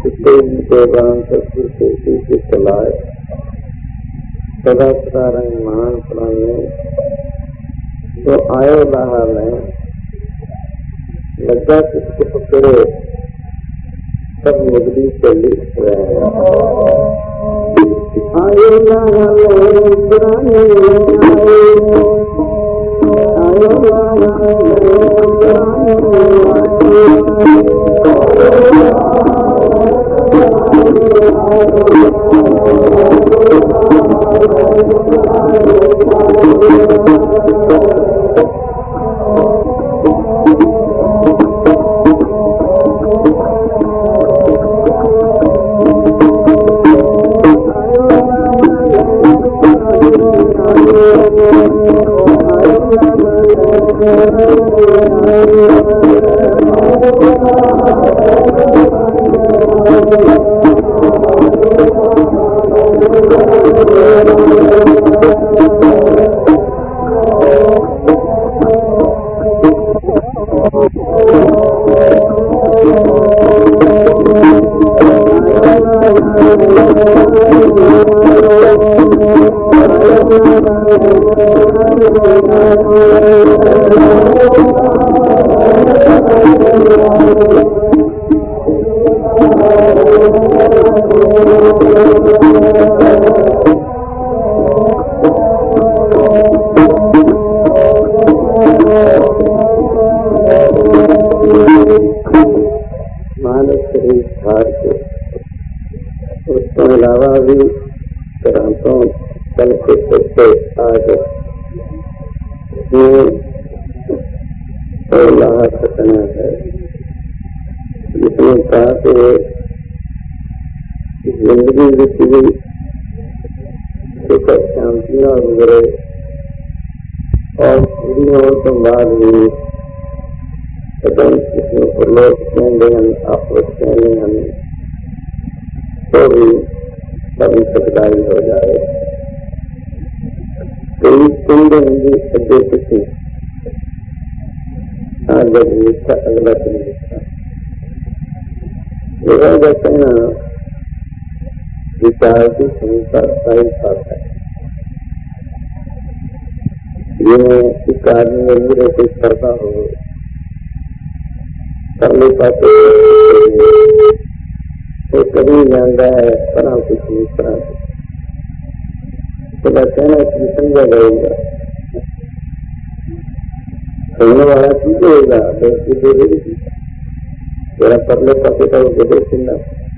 देवान सत्य से चलाए सदा सदा रहमान प्राणे तो आयो रहा में लज्जा किसको पकड़े सब मुगली चली आयो रहा में प्राणे आयो रहा विचार की क्षमता सही बात है। ये एक आदमी मेरे कोई करता हो करने पाते तो कभी जानता है पढ़ा कुछ नहीं पढ़ा तो मैं कहना कि समझा जाएगा समझने वाला चीज होगा तेरा पढ़ने पाते तो वो चिन्ह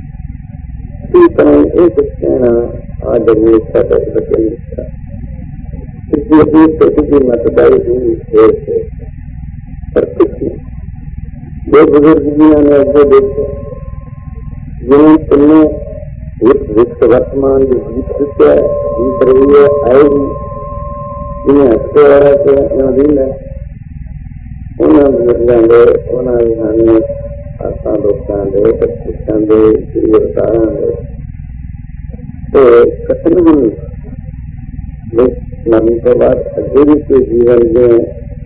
एक कहना आज इसलिए मतदारी दो बुजुर्ग ने वो देखे जिन्होंने विश्व वर्तमान जो जीत है जीत रही है आएगी जिन्हें हटके वाला के अधीन है उन्हें बुजुर्गों दे उन्हें आसा लोगों दे बच्चों दे गुरुदारा दे तो कथन मरने के बाद अधूरी के जीवन में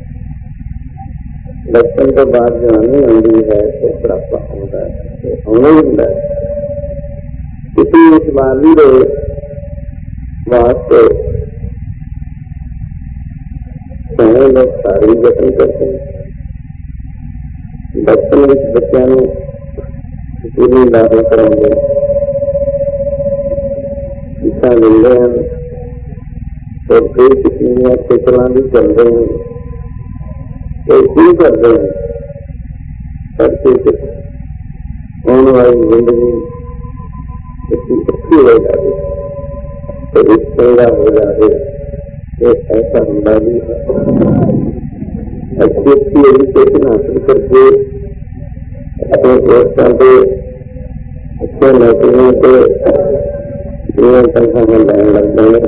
बचपन के बाद जो हमें अंधी है तो बुढ़ापा होता है हमें मिलता है किसी इस बाली वास्ते लोग सारी जतन करते हैं बचपन में बच्चों पूरी दाखिल करेंगे शिक्षा मिलते हैं तो फिर किसी अच्छे चला भी चलते हैं तो क्यों करते हैं करके आने वाली जिंदगी इतनी अच्छी हो जाती तो रिश्तेदार हो जाते एक ऐसा ਹੁੰਦਾ भी है अच्छी अच्छी एजुकेशन हासिल करके अपने दोस्तों के अच्छे नौकरियों के जीवन संख्या में रहने लग गए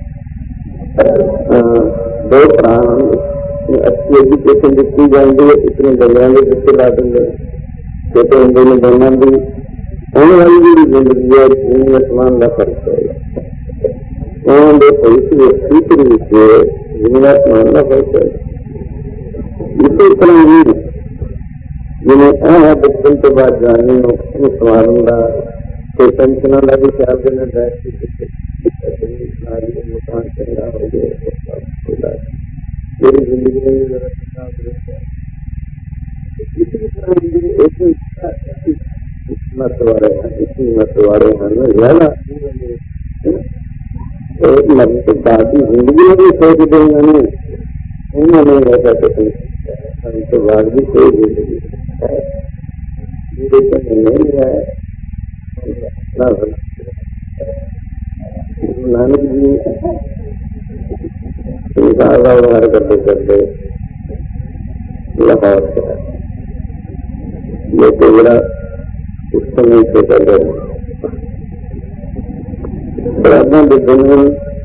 दो प्राण अच्छी एजुकेशन जितनी जाएंगे इतने जगह में बच्चे ला देंगे छोटे हिंदू में बनना भी होने वाली भी जिंदगी है जमीन आसमान का फर्क है उन्होंने ठीक रीति जमीन आसमान का फर्क है इसी तरह ही जिन्हें है बचपन के बाद जवानी में संवारूंगा कोई पेंशनों का भी ख्याल देना बैठ मकान चंगा हो गया मेरी जिंदगी में मत वाले हैं इसी मत वाले हैं ज्यादा बाकी जिंदगी में भी सोच देंगे उन्होंने ऐसा कहीं तो बाद भी कोई जिंदगी नहीं है। नानक जी व्यवहार करते करते लाहौर से ये तो बड़ा उस समय से कर रहे ब्राह्मण विद्वान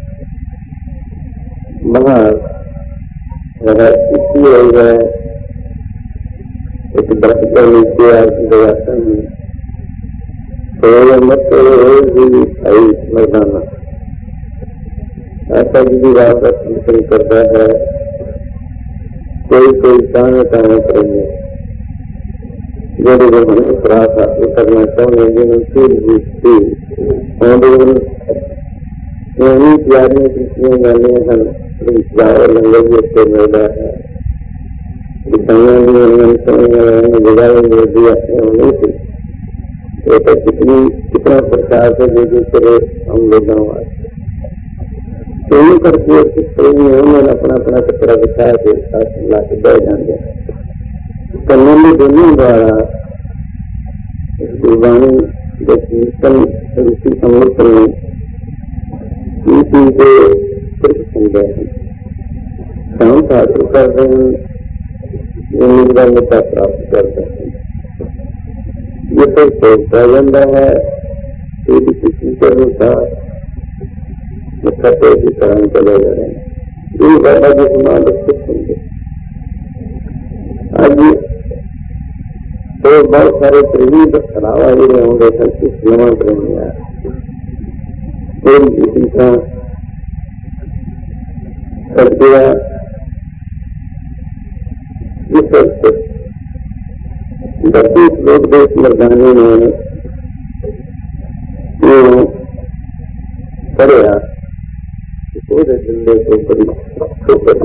बाहर इसी हो गए एक ब्रह्म नीचे आसन मत आई मरदाना ऐसा भी वापस चिंतन करता है कोई कोई ताने ताने करेंगे जो हम अपराध हासिल करना चाहेंगे प्यारियां कितनी गालियां हैं लंगर भी उसको मिलता है कितना प्रकार से जो करे हम लोगों करके उन्होंने अपना अपना कपड़ा बिछा के साथ लाके बैठ जाएंगे कन्या में दोनों द्वारा गुरबाणी ऋषि अमृत में को समझा है शाम हासिल कर रहे हैं निगरानिता प्राप्त करते हैं ये तो सोचता जाता है किसी के अनुसार खतरे की तरह चले जा रहे हैं ये बाबा जी समाज खुद समझे आज तो बहुत सारे प्रेमी खराबा ही रहे होंगे सब नवा प्रेमी है कोई किसी का कर दिया बत्तीस लोग देश मर्दानी में पढ़ेगा पूरे जिले को बड़ी फोकस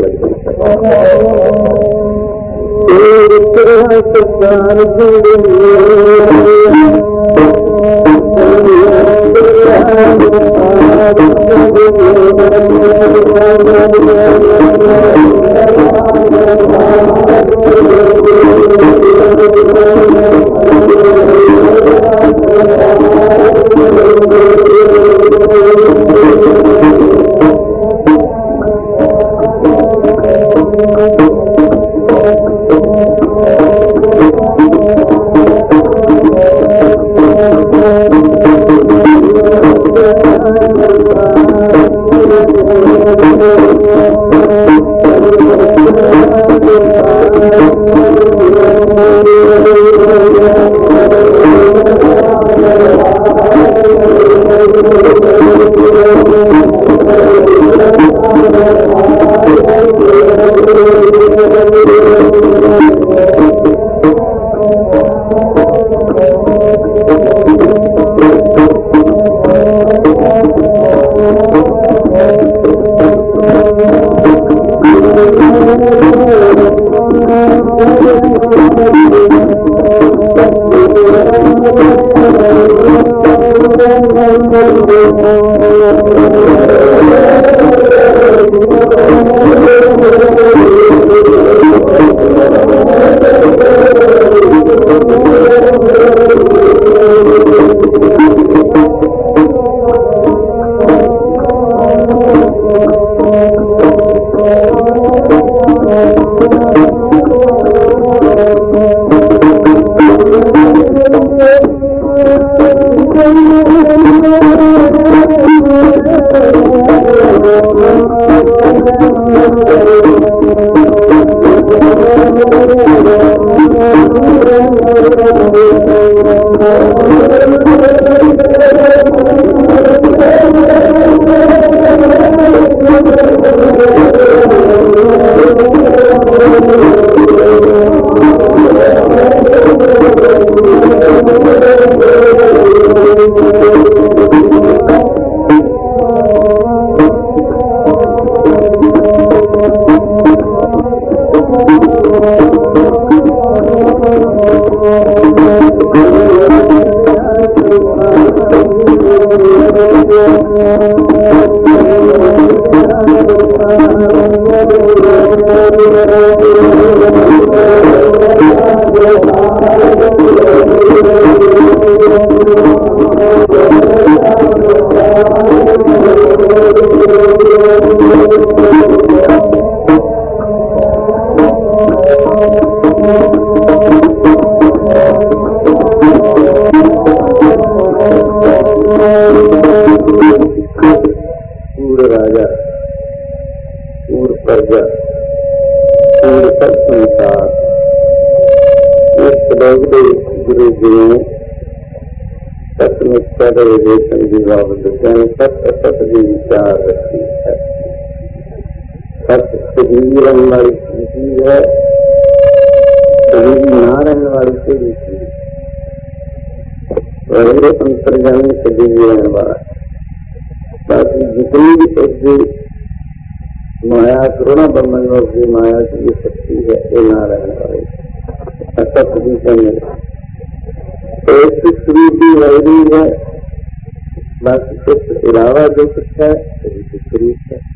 विचार रखती है। सत्य शरीर रहने वाली चीज है, शरीर ना रहने वाली चीज है, अंतर्जामी शरीर रहने वाला। बाकी जितनी भी शक्ति माया करुणा ब्रह्मण्यों की माया की जो शक्ति है ये ना रहने वाली सत्य विषय में एक स्वरूपी वैरी है। बाकी उसके अलावा जो कुछ है स्वरूप है।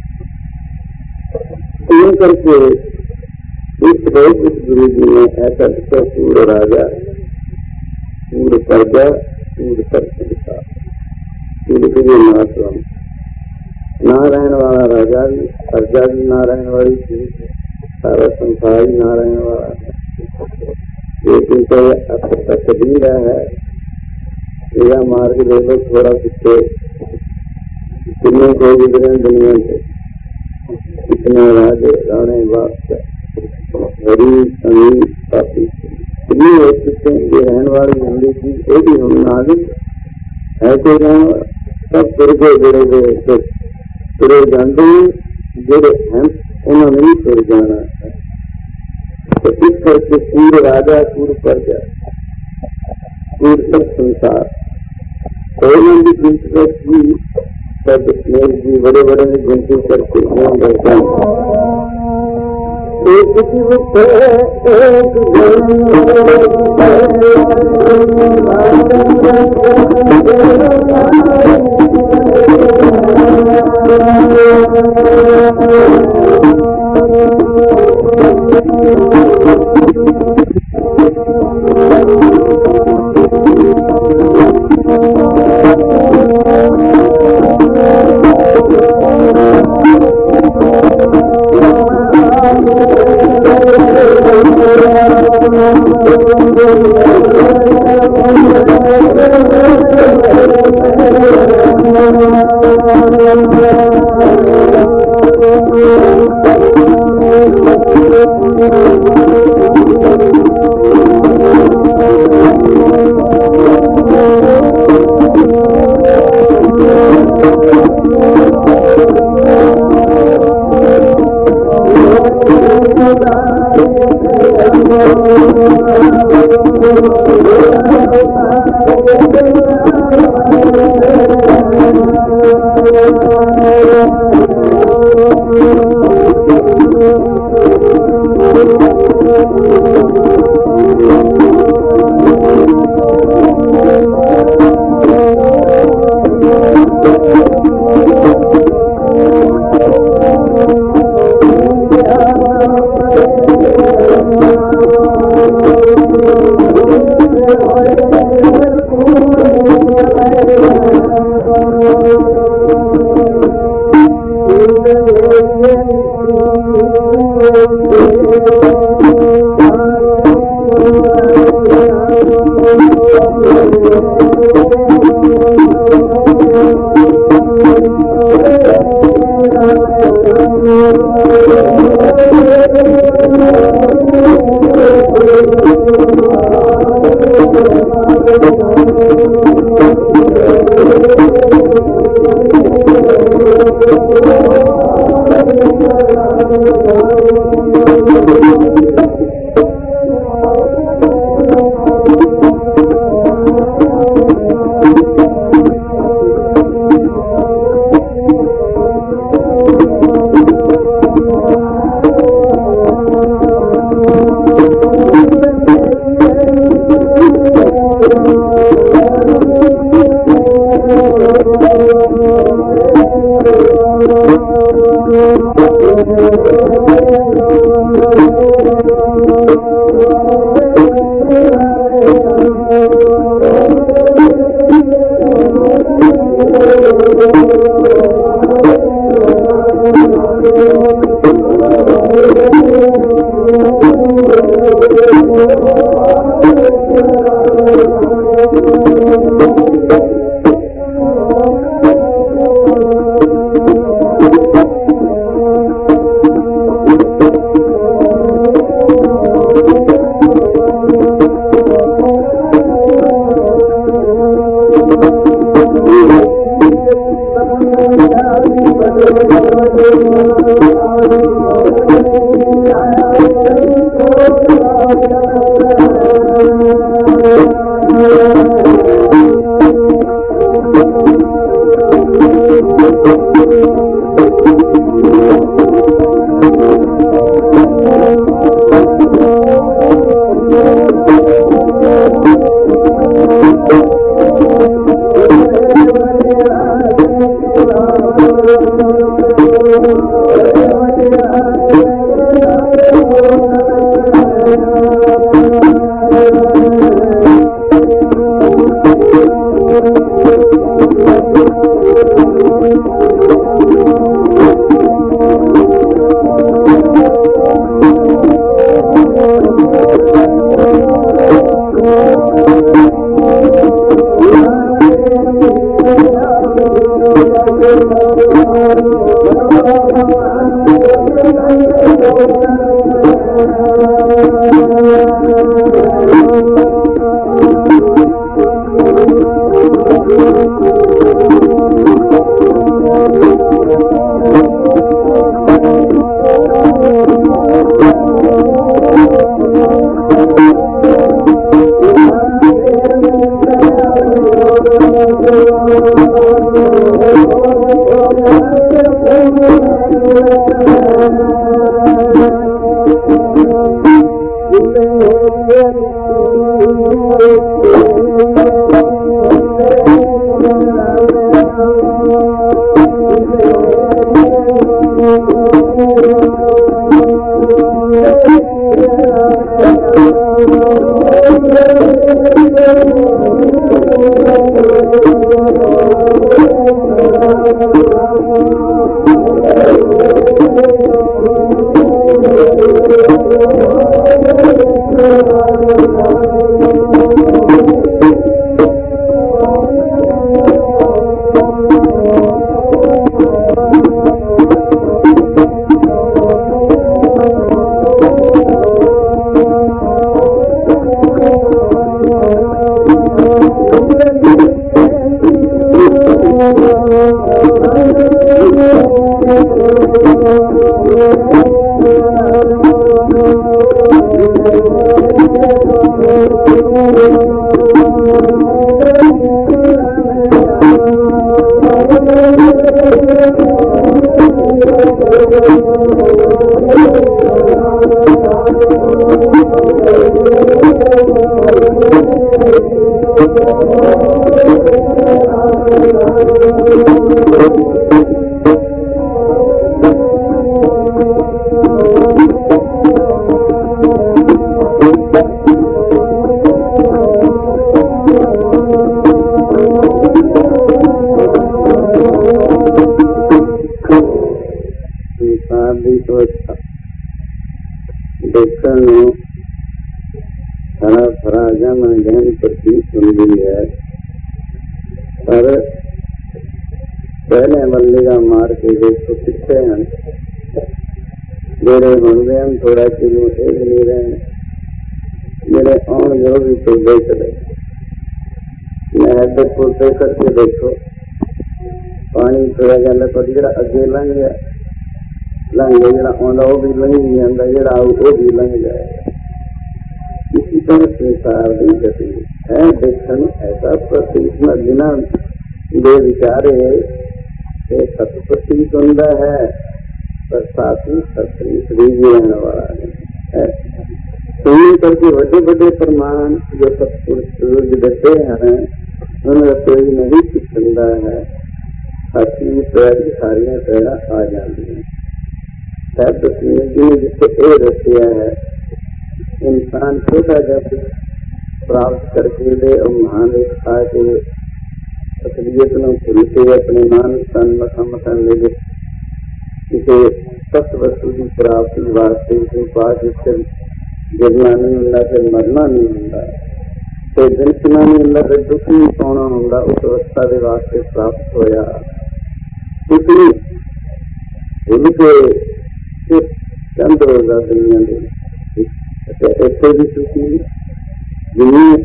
तीन करके इस वैदिक गुरु जी ने ऐसा लिखा, पूर्ण राजा, पूर्ण प्रजा, पूर्ण परसा, पूर्ण ना रहने वाला राजा भी, प्रजा भी ना रहने वाली चीज है, सारा संसार ही ना रहने वाला है। लेकिन तो अब तक भी रहा है या मार्ग ले लो थोड़ा पीछे, कितने को गुजरे दुनिया से, कितने राजे राणे बादशाह गरीब अमीर काफी कितनी हो चुके हैं। ये रहने वाली हिंदी चीज एक ही हम नाजिक ऐसे सब फिर के जुड़े हुए फिर जानते हैं जुड़े हैं, उन्होंने ही फिर जाना है। तो इस करके पूरे राजा, पूर्व प्रजा, पूर्व सब संसार कोई भी की सब जी बड़े बड़े गिनती करके पहले मल्लिका मार के देखो कितने हैं मेरे होंगे हम थोड़ा किलो एक नहीं रहे मेरे आन जो भी तो देख रहे मैं ऐसे पुरते करके देखो पानी थोड़ा जाने पर जरा अगे लंघ गया जरा आंदा वो भी लंघ नहीं आंदा जरा वो भी लंघ जाए इसी तरह संसार की गति है देखन ऐसा प्रतीत बिना दे विचारे सतपति सुंदा है पर साथ ही सत्री श्री भी रहने वाला है सुनने करके बड़े बड़े प्रमाण जो सतपुरुष देते हैं उनका कोई नहीं सुंदा है साथी पैर सारियां पैरा आ जाती हैं शायद जी जिसको ए रसिया है इंसान छोटा जब प्राप्त करके ले और महान खा के असलियत में भूल के अपने मान तन मथा ले इसे सत्य वस्तु की प्राप्ति वास्ते के पास इससे गिरना नहीं होता फिर मरना नहीं होता तो जिनसना नहीं होता फिर दुख नहीं पाना होगा उस अवस्था के वास्ते प्राप्त होया इसलिए उनके चंद रोजा दुनिया ऐसे भी सुखी जिन्हें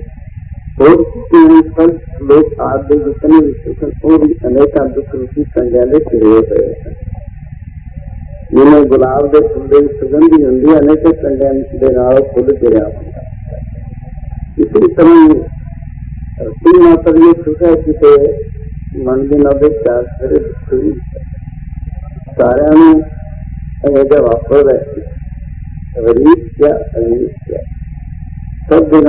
लोग आदि जितने भी सुख और भी अनेक दुख रूपी संज्ञा ले जिन्हें गुलाब के फुल की सुगंधी होंगी अनेक कंडेंस के नाल फुल गिरिया होंगे। इसी तरह धरती माता भी सुख है किते मन की नवे चार फिर दुख भी सारे ऐसा वापर है रीत क्या अरीत क्या सब बिना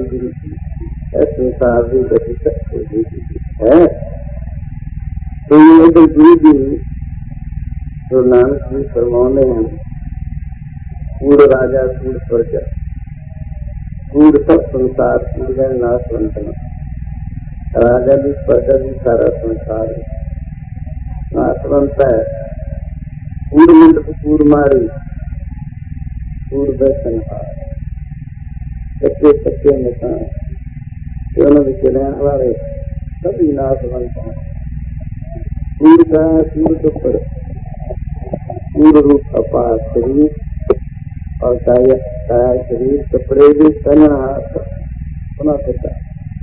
संसार की गति है। तो ये गुरु जी गुरु नानक जी फरमाते हैं कूड़ राजा कूड़ प्रजा कूड़ सब संसार कूड़ गए नाशवंत राजा भी प्रजा भी सारा संसार नाशवंत है। कूड़ मंडप कूड़ मारी कूड़ दर्शन कच्चे कच्चे मकान दोनों विच रहने वाले सभी नाशवंत हैं। कूड़ का कूड़ कपड़ कूड़ रूप अपार शरीर और काया शरीर कपड़े भी तन हाथ बना सकता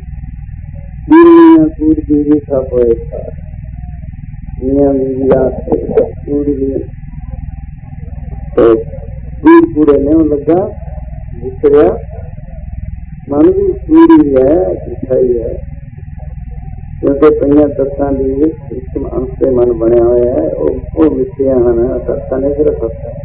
कूड़ बीवी था पोएता मियाँ बीवी कूड़ भी तो कूड़ पूरे नहीं लगा विचरिया मन भी पूरी है दिखाई है क्योंकि कई तत्तां की सूक्ष्म अंश से मन बनया हुआ है वो विषय हैं तत्तां ने सिर्फ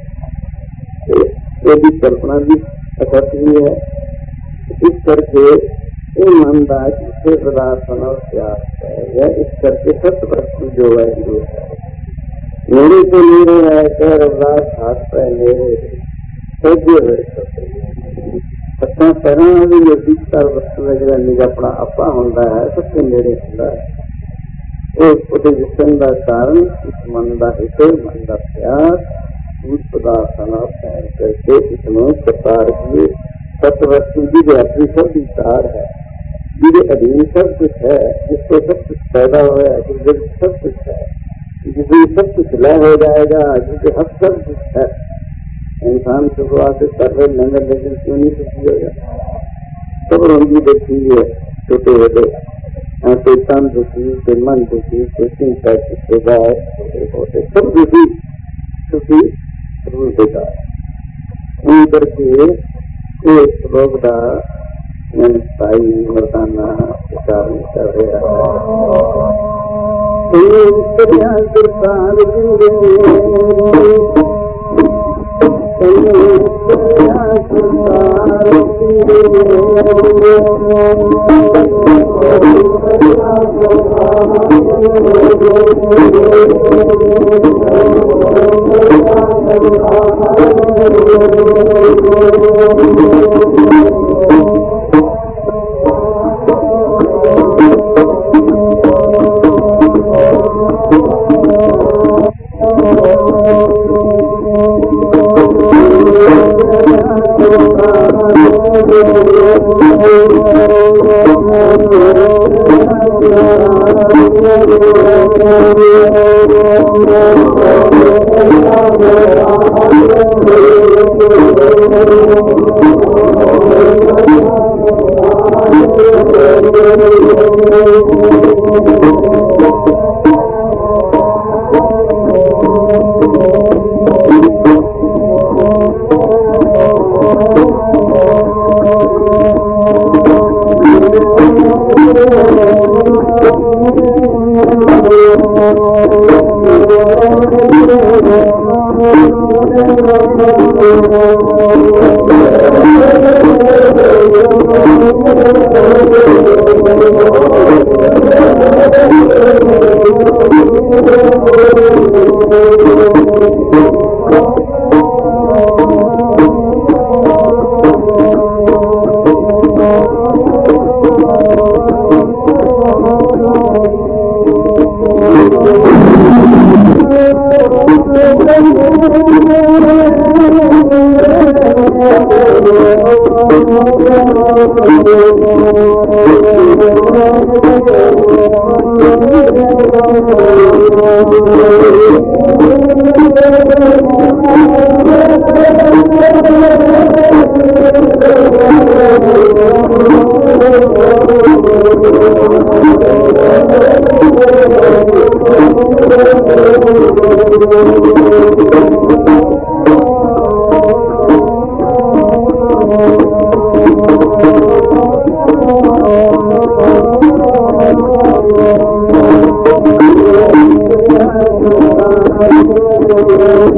यदि कल्पना भी असत भी है। इस करके ये मन का जिससे पदार्थ प्यास है इस करके सत्य वस्तु जो है मेरे से मेरे है कह रविदास हाथ पे मेरे सौदे सत्ता पैरों भी नजदीकदार वस्तु है जो निज अपना आपा होता है सबसे मेरे होता है वो विषम का कारण इस मन का हित मन का प्यार पदार्थ करके इसमें प्रकार किए सत्य वस्तु की व्यापी सब विचार है जिसे अधीन सब कुछ है जिससे सब कुछ पैदा हुआ है जिससे सब कुछ है जिसे सब कुछ लय हो जाएगा जिसे हक सब कुछ है। इंसान शुरुआत से कर रहे नंगर लेकिन क्यों नहीं सुखी होगा सब रंगी देखी है छोटे बड़े कोई तन दुखी कोई मन दुखी कोई चिंता कोई गाय सब दुखी सुखी रूप देता है करके एक रोग का स्थाई मर्दाना उच्चारण कर रहा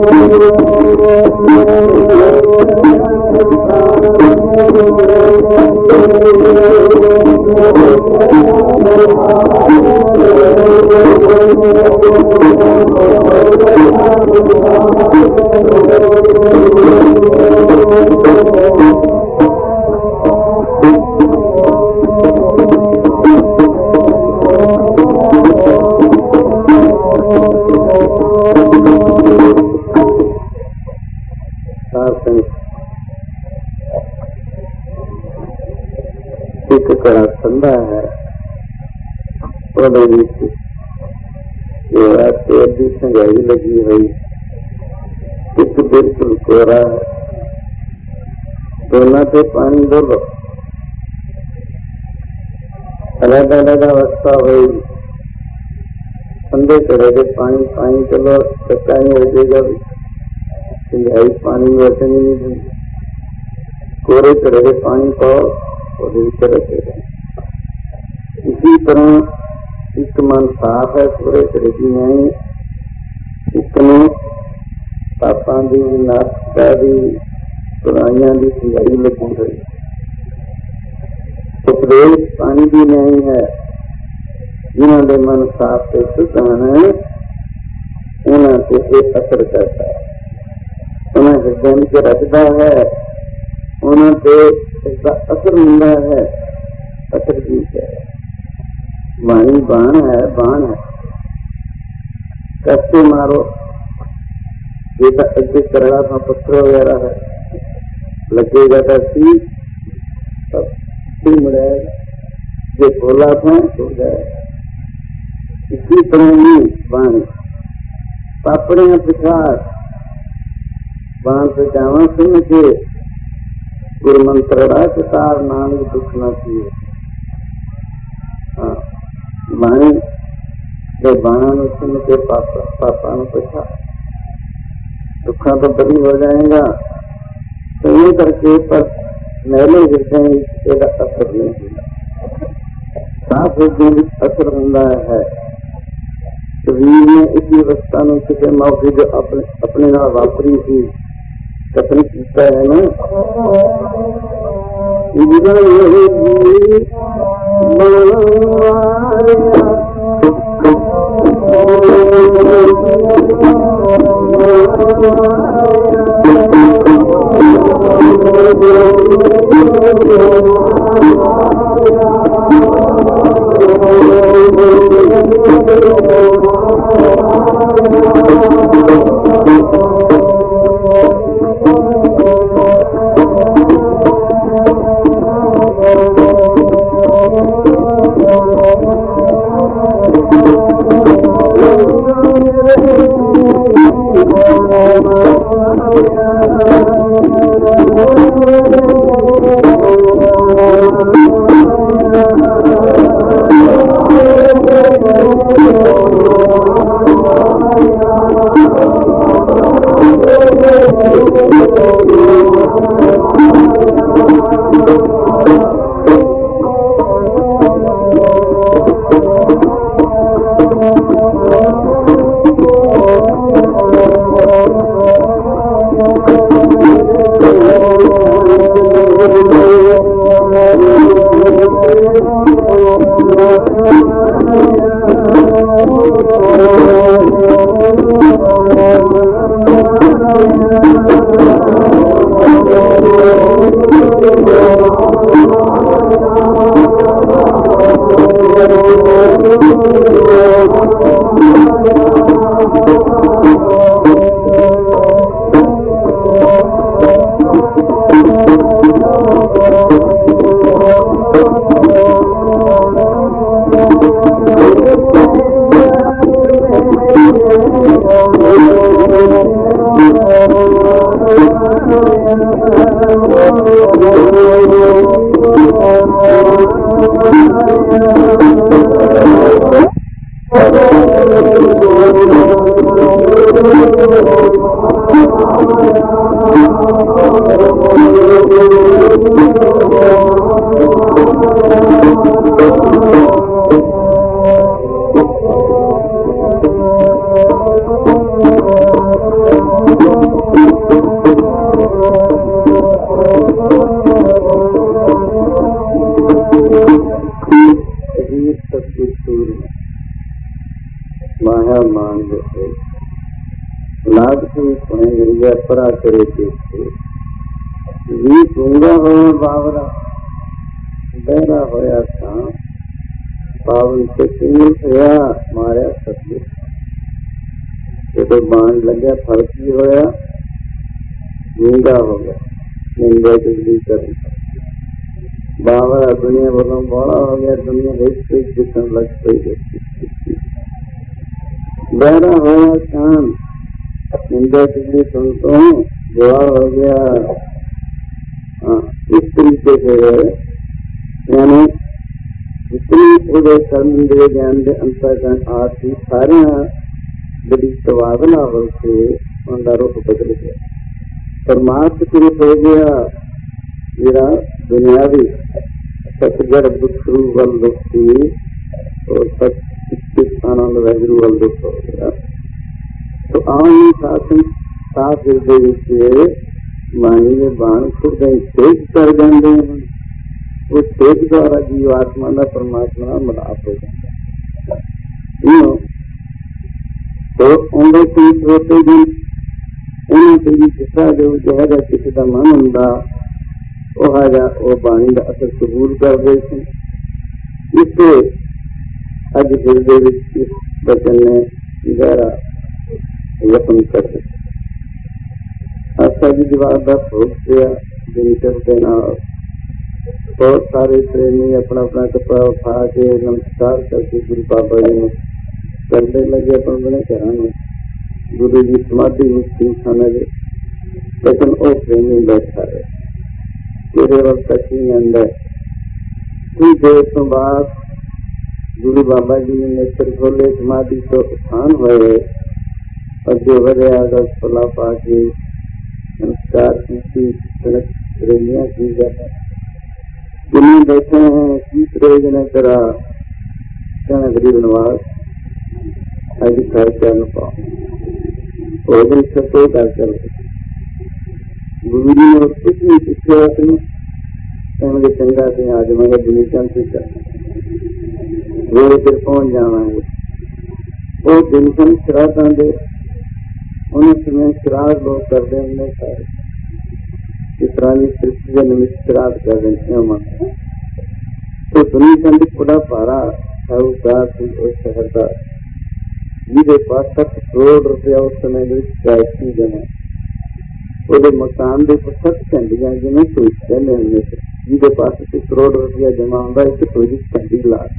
एक कड़ा ठंडा है अद्धी संघाई लगी हुई, एक बिल्कुल कोरा है, दोनों से पानी डोलो, अलग अलग अवस्था हुई, ठंडे तरह के पानी पानी चलो कच्चा नहीं रखेगा, संघाई पानी में रखनी नहीं, कोरे तरह के पानी पाओ और रखेगा। इसी तरह एक मन साफ है, पूरे तरह की नहीं, इतने पापा की नाशता की बुराइयां की सिंगाई लगी हुई, उपदेश पानी भी नहीं है, जिन्होंने मन साफ से शुद्ध है उन्होंने से असर करता है, उन्हें हृदय में रखता है, उन्होंने इसका असर मिलता है, असर भी है। वाणी बाण है, कैसे मारो जैसा अग्नि करड़ा था, पत्थर वगैरह है, लगेगा तो ठीक मिलेगा, जो बोला था हो जाएगा। इसी तरह ही बाण पापड़ियां पिछाड़ बाण से जावा सुन के गुरु मंत्र राजकार नाम दुख न किए। वाणी जब बाणा में सुन के पापा में पूछा दुखा तो बड़ी हो जाएगा, तो ये करके पर मेले हृदय इसका असर नहीं होगा, साफ हृदय असर होता है। शरीर में इसी अवस्था में किसी मौके जो अपने नाल वापरी थी कथन किया है ना, माया मान देते लाग की सुने गिरिया परा करे देखते भी गूंगा होया बावरा बहरा होया था पावन से किन्नू होया मारा सत्य जो बाण लगे फर्क भी होया गूंगा हो गया निंदा बिजली कर बावरा दुनिया बोलो बड़ा हो गया दुनिया देखते दिखने लग गई बहरा होया कान निंदा बिजली सुनता हूँ जवाब हो गया। इस तरीके से यानी जितनी उदय कर्म इंद्रिय ज्ञान के अंतर्गण आदि सारे बड़ी तबादला होके उनका रुख बदल गया परमार्थ पुरुष हो गया मेरा दुनियावी सतगढ़ दुख वल दुखी और सचित आनंद वैगुरु वल दुख हो गया। तो आम शासन साफ हृदय के मानिए बाण खुद तेज कर जाते हैं वो तेज द्वारा जीवात्मा का परमात्मा मिलाप हो जाता तो उन्होंने होते जी उन्होंने जिसका जो जहरा किसी का मन होंगे वो बाणी का असर कबूल करते थे। इससे अज हृदय इस वचन ने गहरा यत्न कर अच्छा जी दीवार का भोग दिया दिन देना बहुत सारे प्रेमी अपना अपना कपड़ा उठा के नमस्कार करके गुरु बाबा जी ने करने लगे अपन बने घराने गुरु जी समाधि मुक्ति खाने दे लेकिन वो प्रेमी बैठा रहे पूरे वक्त ही अंदर कुछ देर तो बाद गुरु बाबा जी ने नेत्र खोले समाधि तो उत्थान हुए और जो बड़े आदर फला पा के नमस्कार की प्रेमियां की जाए जिन्हें बैठे हैं की प्रयोजन करा कहना गरीब नवाज आज घर चल पाओ भोजन सतो कर चल गुरु जी ने कुछ नहीं पूछे अपने कहने चंगा से आज मैं दुनिया चंद से वो फिर पहुंच जावांगे वो दिनसन शरारतां दे उन्हें समय शराब लोग करते होंगे सारे इस तरह की सृष्टि के निमित्त शराब कर देते हैं तो दुनिया चंद बड़ा भारा साहूकार थी उस शहर का जिसके पास 7 करोड़ रुपया उस समय कैसी जमा वो मकान के ऊपर 7 झंडियां जिन्हें कोई कहने होंगे जिसके पास 1 करोड़ रुपया जमा होगा इस कोई झंडी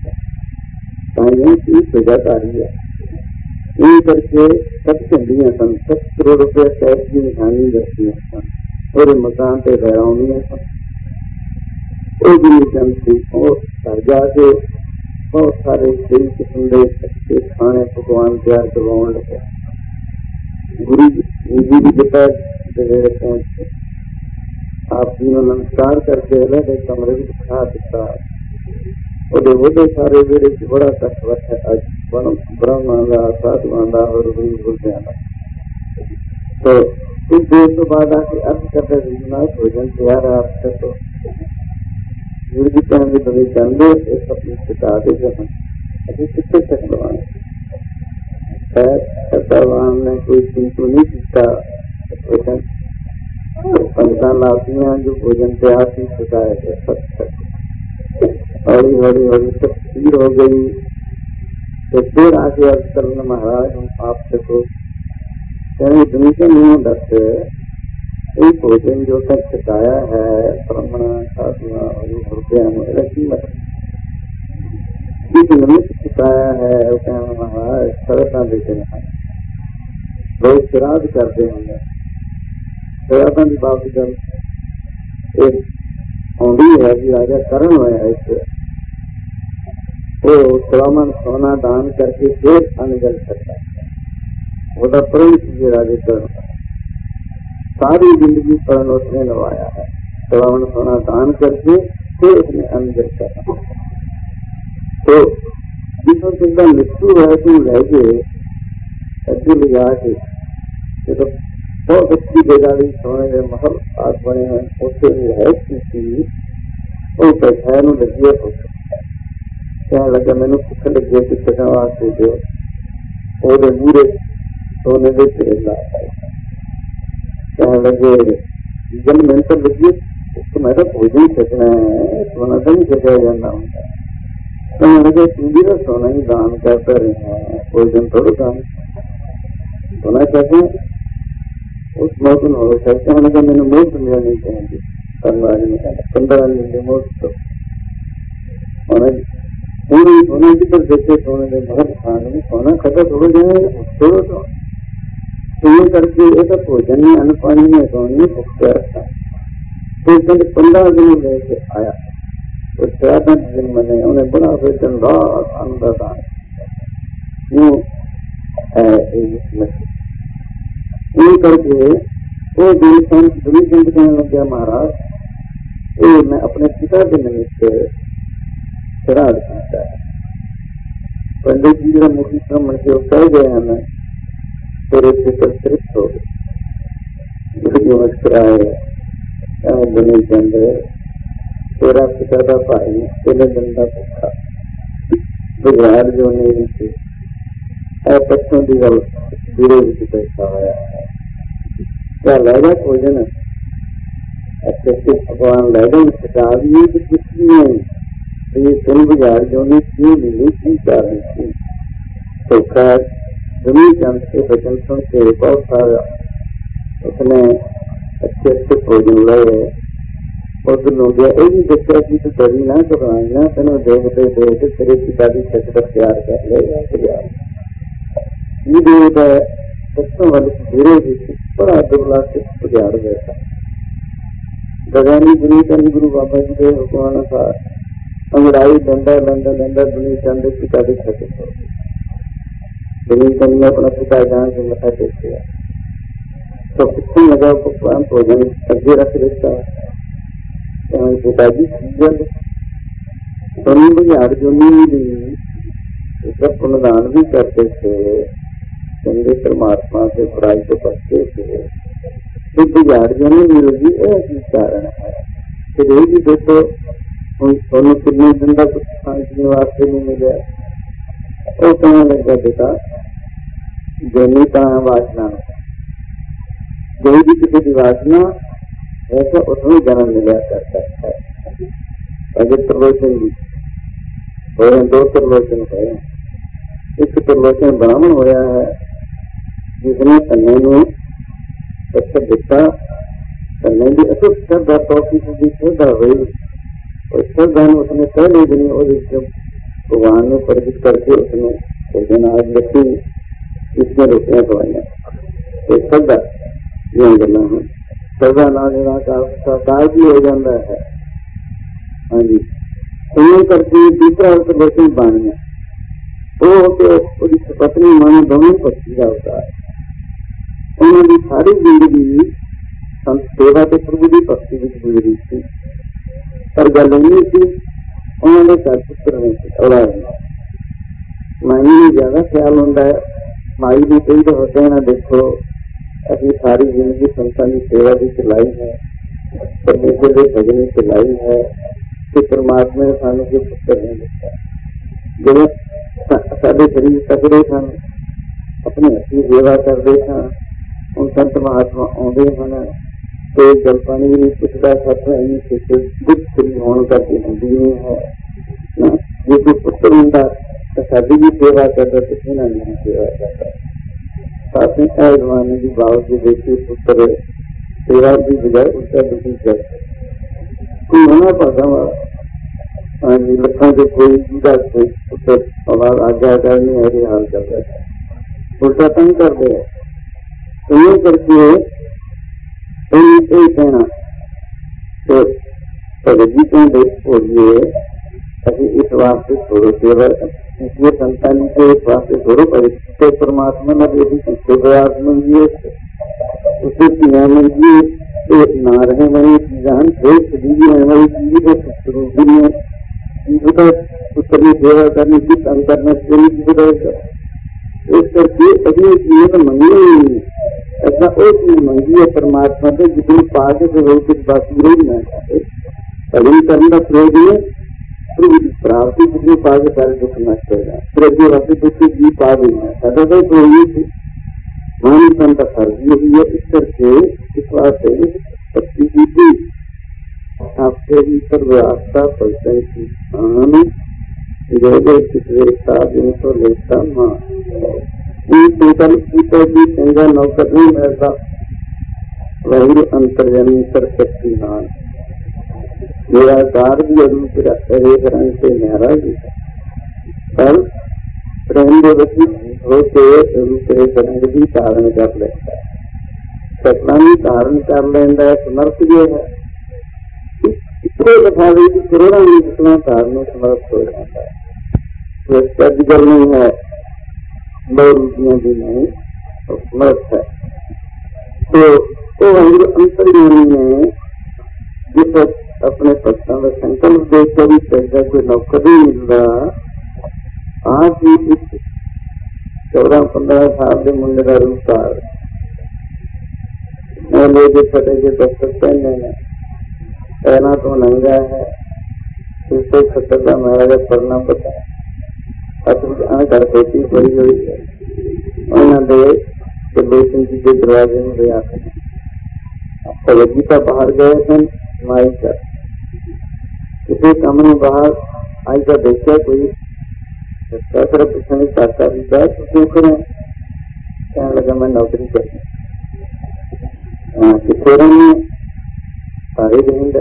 लाता की सजाकारी है इन करके 7 झंडियां सन 7 करोड़ रुपया कैश की निशानी दस्ती सन और मकान पे बहराउनियां सन वो गुरुचंद थी और घर जाके बहुत सारे कई किस्म के खाने पकवान तैयार करवाने लगे गुरु जी की दोपहर पहुंचे आप जी ने नमस्कार करके रहे कमरे में खा दिता वो सारे वेड़े बड़ा कष्ट है आज ब्रह्म साधुआं और बोलते तो कुछ देर तो बाद आके अर्थ करते भोजन तैयार है आपका तो गुरु जी कहेंगे बड़े चंदे एक अपनी सिखा दे अभी कितने तक भगवान ने कोई चिंतु नहीं सीखा भोजन पंखा लातियां जो भोजन तैयार थी सिखाए थे सब तक हौली हौली हौली सब खीर हो गई तो फिर आगे अर्थ करना महाराज हम आपसे तो कहीं दुनिया नहीं डरते एक भोजन जो तक सिखाया है ब्राह्मण साधुआ और हृदय की मतलब निमित्त सिखाया है महाराज सरता देते हैं लोग श्राद्ध करते होंगे श्राद्धा की बात जब एक आँधी है कि राजा करण हुआ है इससे वो श्रावण सोना दान करके फिर अनजल करता है वो प्रेम कीजिए राजे करण सारी जिंदगी परण उसने नवाया है श्रावण सोना दान करके फिर उसने अनजल करना तो जिसमें जिंदा मृत्यु है तुम रह गए ऐसे ले जाके तो बहुत अच्छी जगह भी सोने के महल आज बने हैं उससे है किसी वो पैसा लगी कहने लगा मैंने भुख लगे कि पता वास्ते दो ਉਹਦੇ ਮੂਹਰੇ ਸੋਨੇ ਦੇ ਢੇਰ ਲਾ ਕਹਿਣ ਲੱਗੇ ਜਨ ਮਿਹਨਤ ਲੱਗੀ तो मैं तो भोजन छकना है, सोना तो नहीं छकाया जाना होता। तो मैंने कहा तू भी तो सोना ही दान करता रहे हैं, भोजन थोड़ा दान सोना कहते हैं उस मौसम हो सकता है। मैंने कहा मैंने मुफ्त मिला नहीं चाहिए करवाज ने कहा 15 दिन मुफ्त पूरी सोने की तरफ देखे सोने के मगर खाने सोना खत्म हो जाए छोड़ो तो ये करके एक भोजन में अन्न पानी में सोने भुगता रखा। तो 15 दिन लेके आया तो 14 दिन मैंने उन्हें बड़ा फिर दिन रात अंदर दान यूं करके वो दुनिचंद कहने लग गया महाराज ये मैं अपने पिता के निमित्त श्राद्ध करता है। पंडित जी का मुखी ब्राह्मण के कह गए हमें तेरे पिता तृप्त हो गए मुस्कुराए दुनिचंद तेरा पिता का भाई तेरे दिन का भुखा बिगाड़ जो नहीं थी पत्तों की गल गुरु जी बैठा हुआ है क्या लगा भोजन भगवान लगा सिखा दिए कि कुछ नहीं ये तुम बिगाड़ जो नहीं क्यों मिली की कारण थी धोखा दुनिचंद के वचन सुन के बहुत सारा उसने अच्छे अच्छे भोजन लाए उस गया ये भी दसिया कि तू डरी ना घबराना तेन देखते देखते तेरे पिता की शक्ति तैयार कर लेगा दसों वाले गुरु जी बड़ा दुबला सिख पुजाड़ गया गगनी दुनिचंद गुरु बाबा जी के हुक्म अनुसार अंगड़ाई लेंदा लेंदा लेंदा दुनिचंद पिता की शक्ति हो गई। दुनिचंद ने अपना पिता जान के मथा टेक दिया तो कितने लगा भगवान भोजन अगे रख देता पिताजी सोनी बुझाड़ जो नहीं पुनदान भी करते थे चंगे परमात्मा से बुराई को बचते थे तो बुझाड़ जो नहीं मिलेगी यही कारण है। फिर ये भी देखो सोनू कितने दिन का कुछ खाने वास्ते नहीं मिले और कहने लगा बेटा जो नहीं कहा वासना कोई भी किसी की वासना ऐसा उसमें जन्म मिला करता है। अगर त्रिलोचन जी हुए दो त्रिलोचन हुए एक त्रिलोचन ब्राह्मण होया है जिसने कन्या में अच्छा दिता कन्या की अटूट श्रद्धा 100% की श्रद्धा हुई और श्रद्धा में उसने पहले दिन और भगवान ने प्रकट करके उसने भोजन आज रखी इसमें रोटियां खवाइया श्रद्धा ये गला है सजा ना देना का साकार भी हो जाता है। हाँ जी तो करके दूसरा त्रिलोचन बन गया वो तो पत्नी माने दोनों पत्नी का होता है। उन्होंने सारी जिंदगी संत सेवा के प्रभु की भक्ति में गुजरी थी पर गल नहीं थी उन्होंने घर पुत्र नहीं थी औलाद माई में ज्यादा ख्याल होता है। माई भी कई तो होते हैं ना देखो अपनी सारी जिंदगी संतान की सेवा भी चलाई है परमेश्वर के भजन भी चलाई है कि परमात्मा ने सानू के पुत्र नहीं दिता जब साढ़े शरीर तकड़े सन अपने हथी सेवा करते सन उन संत महात्मा आते हैं तो जल पानी भी नहीं पुछता सत्य दुख शरीर होने करके होती नहीं है जो कोई पुत्र होता तो साड़ी भी सेवा करता तो इन्होंने नहीं सेवा करता साथ में जमाने की बाबा की बेटी पुत्र सेवा की बजाय उसका दुखी कर कोई होना पाता हाँ जी लखों से कोई पुत्र औलाद आज्ञाकार नहीं है हाल कर रहा है उल्टा तंग करते हैं तो ये करके कहना तो भगत जी कहीं देख बोलिए अभी इस वास्ते छोड़ो सेवा इसलिए संतान के वास्ते छोड़ो परिचित परमात्मा ने यदि पिछले प्रयास में ये उसे पिया में ये ना रहे वही जान श्रेष्ठ दीदी है वही दीदी को शुरू है पुत्र की सेवा करने की काम करना चाहिए इस करके अभी चीजें मंगी नहीं ऐसा और चीज मंगी है परमात्मा से जितनी पास है तो वही कुछ बाकी रही ना भजन करने का प्रयोग है प्रभु की प्राप्ति जी पा के सारे दुख नष्ट हो जाए। फिर अभी वापसी दुख जी पा गई है सदा तो यही थी मान संत फर्ज यही है। इस करके इस वास्ते शक्ति की थी आपके भीतर व्यवस्था पलटन की स्थान जो चित्रेता जिनको लेता माँ संकल्प की संज्ञा नौकर नहीं मिलता वही अंतर्जनी कर सकती नान निराकार भी अरूप एक रंग से न्यारा भी पर प्रेम देवती होके रूप एक रंग भी धारण कर लेता सकला भी धारण कर लेंदा समर्थ जो है इसको दिखा दी कि करोड़ा जितना धारण समर्थ हो जाता है। तो गल नहीं है दो रूपियां भी नहीं तो समर्थ है। तो अंतर्ज्ञानी ने जिस अपने भक्तों का संकल्प देख कर भी कहता कोई नौकर नहीं मिलता आप ही 14-15 साल के मुंडे का रूप लोग फटे के दफ्तर पहने हैं पहना तो नंगा है उससे खतर का महाराजा पढ़ना पता है घर खेती पड़ी हुई है उन्होंने बेसन जी के दरवाजे में ले आते हैं गीता बाहर गए थे माई का किसी काम में बाहर आई का देखा कोई तरफ पूछने चाहता भी था तो क्यों करें कहने लगा मैं नौकरी करती कितने सारे रहेंगे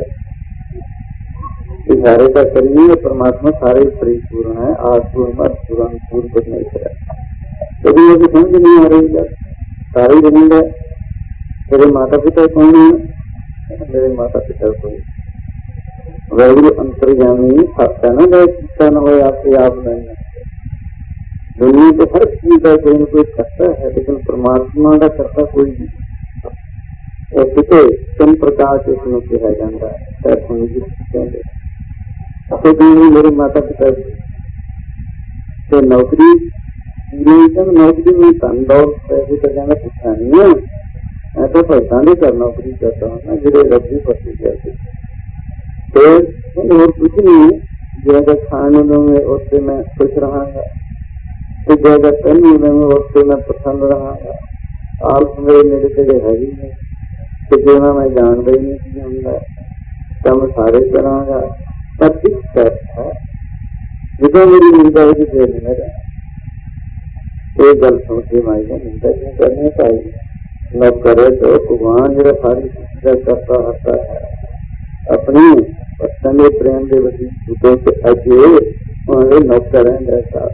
सारे का करिए परमात्मा सारे परिपूर्ण है आत्मा पूर्ण पूर्ण कुछ नहीं करा कभी मुझे समझ नहीं आ रही है सारे रहेंगे। मेरे माता पिता कौन है? मेरे माता पिता कोई वही अंतर्यामी खाता न गए न हो आपके आप नहीं दुनिया को हर चीज का कोई न कोई करता है लेकिन परमात्मा का करता कोई नहीं। किसे किन प्रकार से उसमें किया जाता है तो मेरे माता पिता से नौकरी नौकरी में धन दौलत पैसे का जाना पूछा नहीं है। मैं तो पैसा नहीं कर नौकरी करता हूँ ना जिसे रब्बी पति कहते तो और कुछ नहीं जैसा खाने में उससे मैं खुश रहा तो जैसा पहनने में उससे मैं प्रसन्न रहा आप मेरे जगह है ही नहीं तो जीना मैं जान रही नहीं होंगे कम सारे करांगा पर है जितना मेरी निंदा है कि जेल में रहे एक गल सुन के माई ने निंदा क्यों करनी चाहिए न करे तो भगवान जो सारी चीज करता रहता है अपनी पत्नी प्रेम के वसीले से अजे उन्होंने नौकर है ऐसा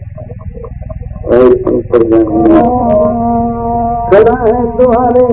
पर खड़ा है तुम्हारे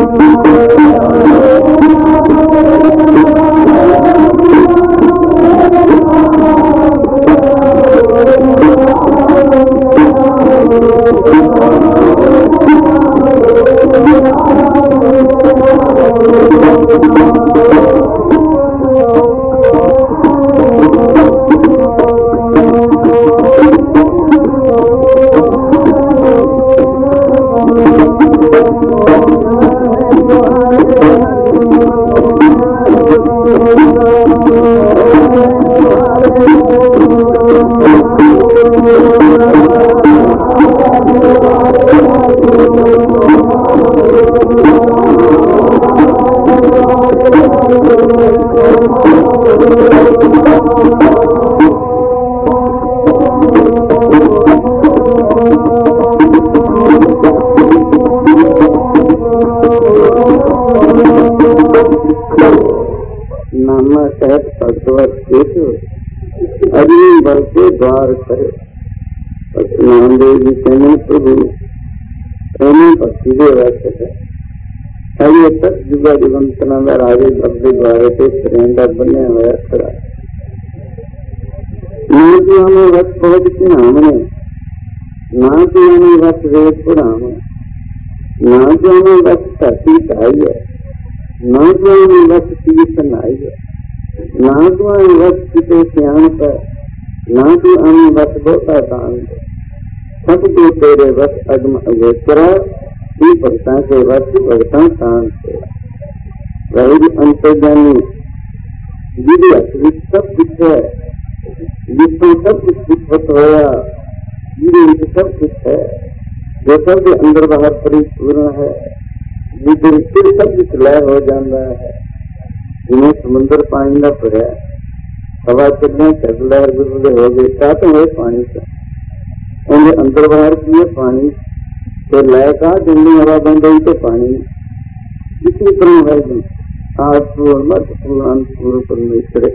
अग्नि बल के द्वार करे। नामदेव जी कहने प्रभु प्रेमी भक्ति दे वैसे है अये तक जुगा जुगंतना में राजे भक्ति द्वारे से प्रेंदा बने हुए खड़ा ना तो हमें वक्त पहुंच के हमने ना तो हमें वक्त वेद पुराण ना तो हमें वक्त धरती चाहिए ना तो हमें वक्त कीर्तन आई है ना तो हमें वक्त किसे सियाण पर ना तो हमें वक्त बहुता दान सब तो तेरे वक्त अगम अगोचरा ही भक्ता के वक्त भक्ता शांत से वही अंतर्जानी विधि असलित सब कुछ है जिसमें सब कुछ विस्फुट होया विधि सब कुछ है जो सब के अंदर बाहर परिपूर्ण है जिधर फिर सब कुछ लय हो जाता है जिन्हें समुद्र पानी न भरया हवा चलने चल लहर गुजरे हो गए क्या तो है पानी से उन्हें अंदर बाहर किए पानी तो लय का जंगली हवा बन गई तो पानी इसी तरह है जी आज पूर्ण मत पूर्ण पूर्ण परमेश्वर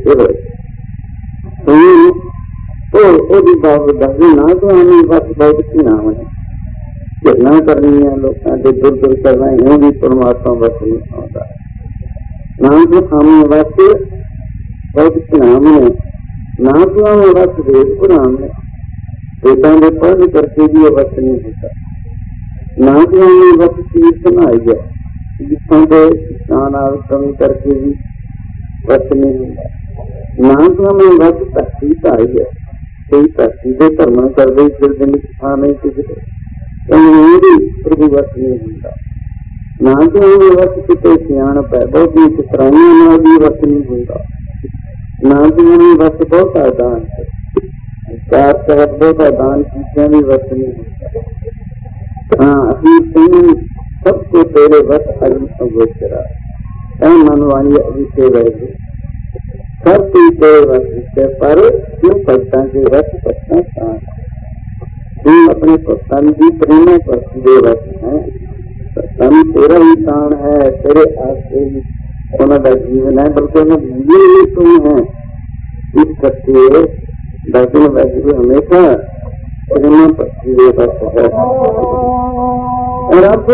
तो बाबू दस ना तो हमें बस बहुत की नाम है घटना करनी है लोगों के दूर दूर कर रहे हैं भी परमात्मा बस नहीं होता ना तो हमें बस बहुत की नाम है ना तो हमें बस वेद को नाम है बेटा ने पढ़ करके भी बस नहीं होता ना तो हमें बस कीर्तन आई है जिसों के स्नान आश्रम करके भी बस नहीं होता ना तो हमें बस धरती आई है कोई धरती से धर्म कर गई फिर दिन खा नहीं कुछ प्रभु बस नहीं होता ना तो हमें बस कितने सियाणप है बहुत ही चित्राइयों ना भी बस नहीं होता ना तो हमें बस बहुत दान है चार तहत बहुत दान की भी बस नहीं होता हाँ अभी सबको तेरे बस अग्नि अगोचरा मनवाणी अभी से रहे सब कोई तेरे बस पर क्यों भक्ता के बस भक्ता शान तुम अपने भक्तन की प्रेम भक्ति दे बस है भक्तन तेरा ही शान है तेरे आगे उन्होंने जीवन है बल्कि उन्होंने तुम है इस करके दर्शन वैसे हमेशा प्रेम भक्ति दे बस है रब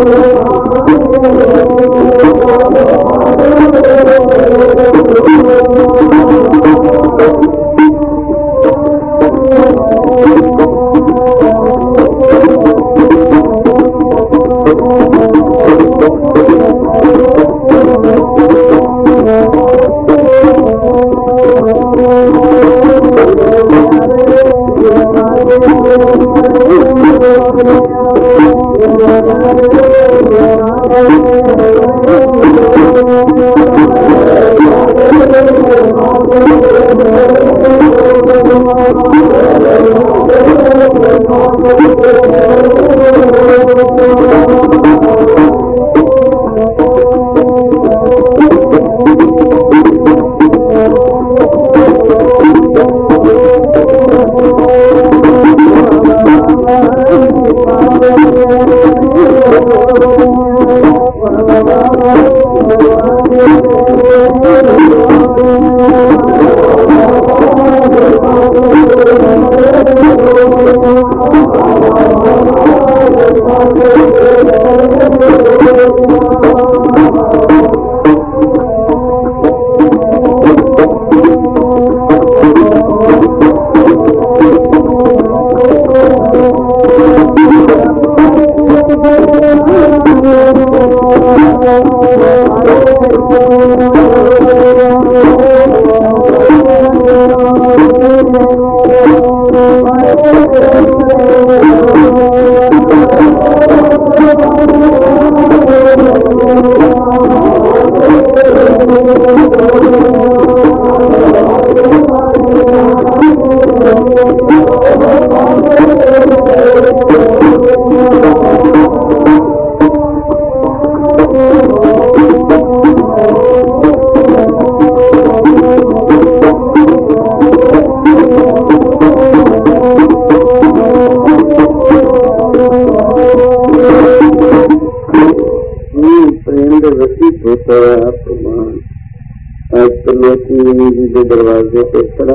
दरवाजे पे खड़ा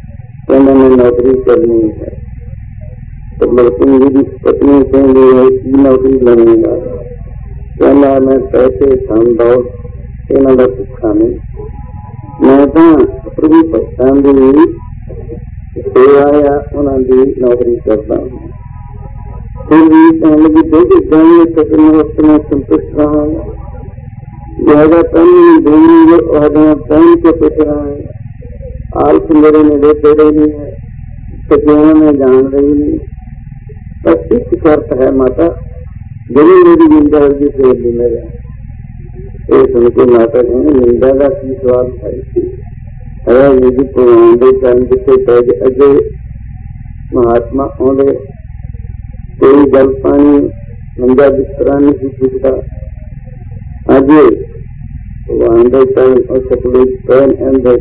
तो मैंने नौकरी करनी है, तो लड़की मेरी पत्नी कहेंगे की नौकरी लगेगा, कहना मैं पैसे धन दौड़ इन्हों का भुखा नहीं, मैं तो अपनी भक्तां की सेवा या उन्होंने नौकरी करता हूँ। फिर भी कहने लगी देखिए जानिए तो वक्त में संतुष्ट रहा है, ज्यादा पहन देंगे और पहन के पूछ रहा है, आलस मेरे नेड़े तेरे नहीं है, सचियों में जान रही नहीं, बस एक शर्त है माता जरूर मेरी निंदा होगी फेर ली मेरा। ये सुन के माता ने निंदा का की सवाल पाई है यदि भगवान के चरण जिसे पैज अगे महात्मा आते कोई जल पानी मंजा बिस्तरा नहीं पूछता, अज भगवान के चरण और सकले पैन अंदर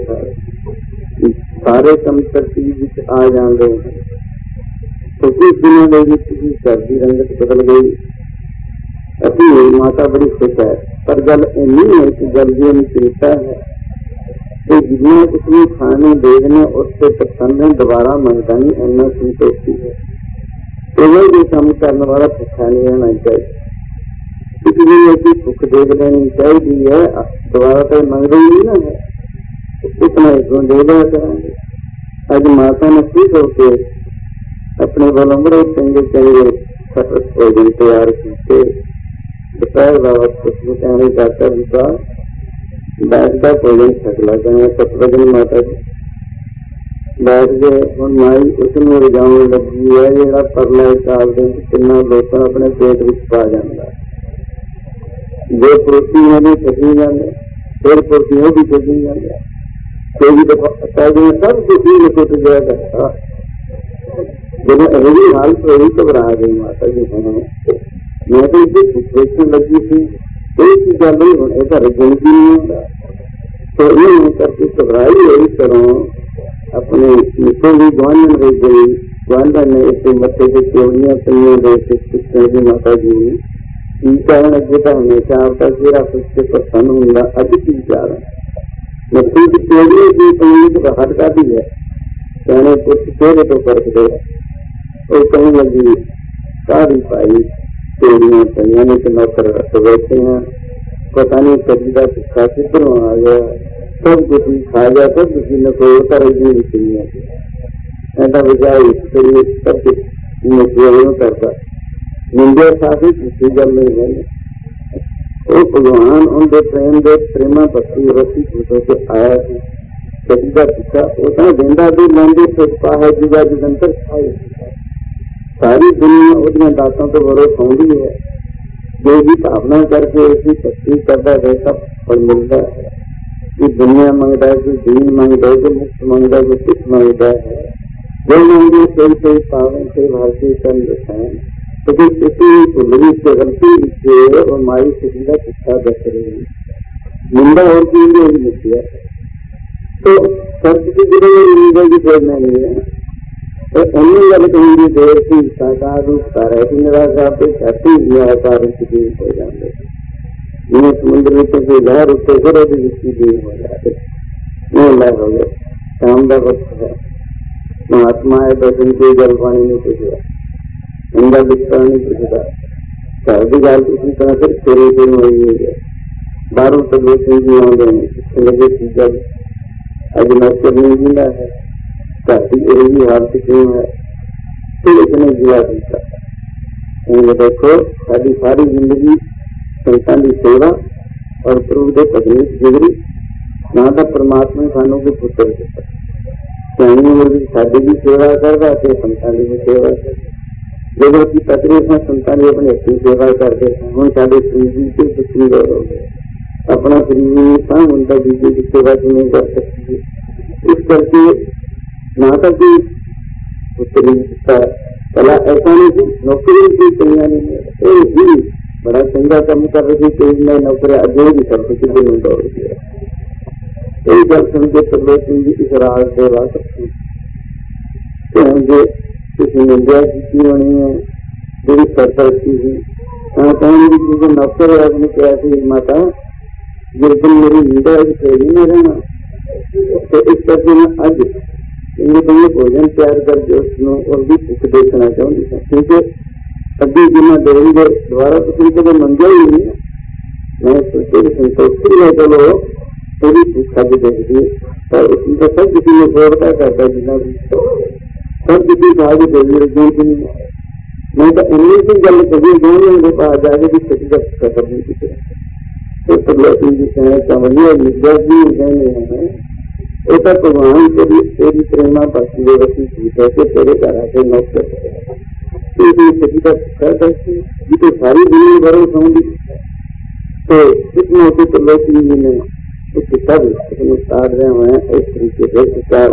सारे कम तरतीब आ जाते हैं, तो कुछ दिनों के सर्दी रंगत बदल गई। अभी माता बड़ी खुश है, पर गल इन्नी है कि जल्दी में चिंता है कि जिन्हें उसने खाने देखने उससे प्रसन्न दोबारा मंगता नहीं, इन्ना संतोषी है। तो वही जो काम करने वाला भुखा नहीं रहना चाहिए, इसलिए ऐसी भुख देख लेनी चाहिए है, दोबारा तो मंग रही नहीं ना है, उतना इसमें दे दिया करेंगे। आज माता ने खुश होकर अपने वालों बड़े चंगे चंगे सफल भोजन तैयार किए। दोपहर का वक्त कहने जाता विवाह बैठता भोजन छकला गया सतवजन माता जी बैठ गए। हम माई उसमें रजाउन लगी है, जोड़ा परला चाल दे किन्ना लोग अपने पेट में पा जाता, जो पुरुषी है छकी जाते, फिर पुरुषी भी छकी जाते, कोई सब कुछ ही लुट गया करता। जब अगली हालत हुई घबरा गई माता जी है, मैं तो इसे डिप्रेशन लगी थी, एक ही गल नहीं होने का रिजन भी नहीं होता, तो ये करके घबराई हुई करो अपने निकल भी ग्वान रह गई। ग्वान ने इसे मत्थे से चोड़ियां पनिया दे माता जी ने कारण अगे तो हमेशा आपका चेहरा उससे प्रसन्न होगा, अज की विचार मत्थे की चोड़ियों की पनी तो हटका भी है, कहने कुछ चेहरे तो फर्क दे। वो कहने लगी सारी पाई तेरियां पईयां ने ते नौकर रख बैठे हैं, पता नहीं कभी का सिक्का किधरों आ गया, सब कुछ ही खा गया, सब कुछ न कोई उतर ही नहीं है। ऐसा बजाय इसके सब कुछ नहीं करता निंदे साथी किसी गल नहीं है। वो भगवान उनके प्रेम के प्रेमा भक्ति रसी खुशों से आया है कभी का सिक्का वो तो देंदा भी लेंदे सोचता है जुगा जुगंतर खाए। सारी दुनिया उन दातों तो बड़ो सौंधी है, जो भी भावना करके उसकी भक्ति करता वैसा फल मिलता है। कि दुनिया मांगता है, कि दीन मांगता है, कि मुक्त मांगता है, कि सुख मांगता है, जो मांगे कोई पावन से भारतीय तन दिखाए। तो किसी कुंडली से गलती से और माई से सीधा शिक्षा दस रही निंदा होती है मिलती है। तो सत्य की जगह निंदा की प्रेरणा नहीं है। तो अन्य गल कहेंगे देर की साकार रूप सारा की निराकार पे छाती निराकार की हो जाते जिन्हें समुद्र में तो लहर उससे फिर जिसकी देर हो जाते वो लहर हो गए। शाम का वक्त है, महात्मा है दर्शन के जल पानी नहीं पूछेगा, अंदा दिखता नहीं पूछेगा, सर्दी गाल उसी तरह से फेरे फेर हो गए। बारों तक लोग लगे जब अजनब करने जिला है काफी यही हालत क्यों है, फिर इतने जिला दिखता। देखो सारी सारी जिंदगी संतान की सेवा और प्रभु के पत्नी जिगरी ना तो परमात्मा सानों के पुत्र दिता साड़ी की सेवा करता संतान की सेवा कर जब उसकी पत्नी है संतान अपने अपनी सेवा करते हम साढ़े श्री के पुत्री गौरव गए अपना श्री उनका बीजे की सेवा की नहीं कर सकती। इस करके ना तो कोई पुत्री कला ऐसा नहीं थी नौकरी की कन्या नहीं बड़ा चंगा काम कर रही थी मैं नौकरी अजय भी कर सकती नहीं दौड़ गया। कई गल सुन के त्रिलोचन जी इस राज सेवा करती होंगे किसी निंदा की होनी है जी करती थी कहेंगे क्योंकि नौकर आदमी क्या थी माता जिस दिन मेरी निंदा फेरी में रहना तो इस करके मैं अज इन्हें भोजन तैयार करके उसको और भी भुख देखना चाहूंगी क्योंकि अभी जिन्ना देवी के द्वारा तो तुम कभी मंगा ही नहीं है। मैं सोचे संतोषी है चलो थोड़ी भूखा भी देख दी और उनका सब किसी ने जोड़ता करता जितना भी सब किसी खा के देवी रखी मैं तो इन्हीं की गल कभी गाँव उनके पास जाके भी सची का खत्म नहीं की तो त्रिलोचन जी कहना चाहिए विद्या भी कहने हैं ऐसा भगवान के भी तेरी प्रेमा भक्ति व्यवस्थी जीत है तेरे घर आके नौकर सभी का ये तो सारी दुनिया भरो समझी। तो इस मौके पर त्रिलोचन जी ने कुछ सब उसमें उतार रहे हैं इस तरीके से विचार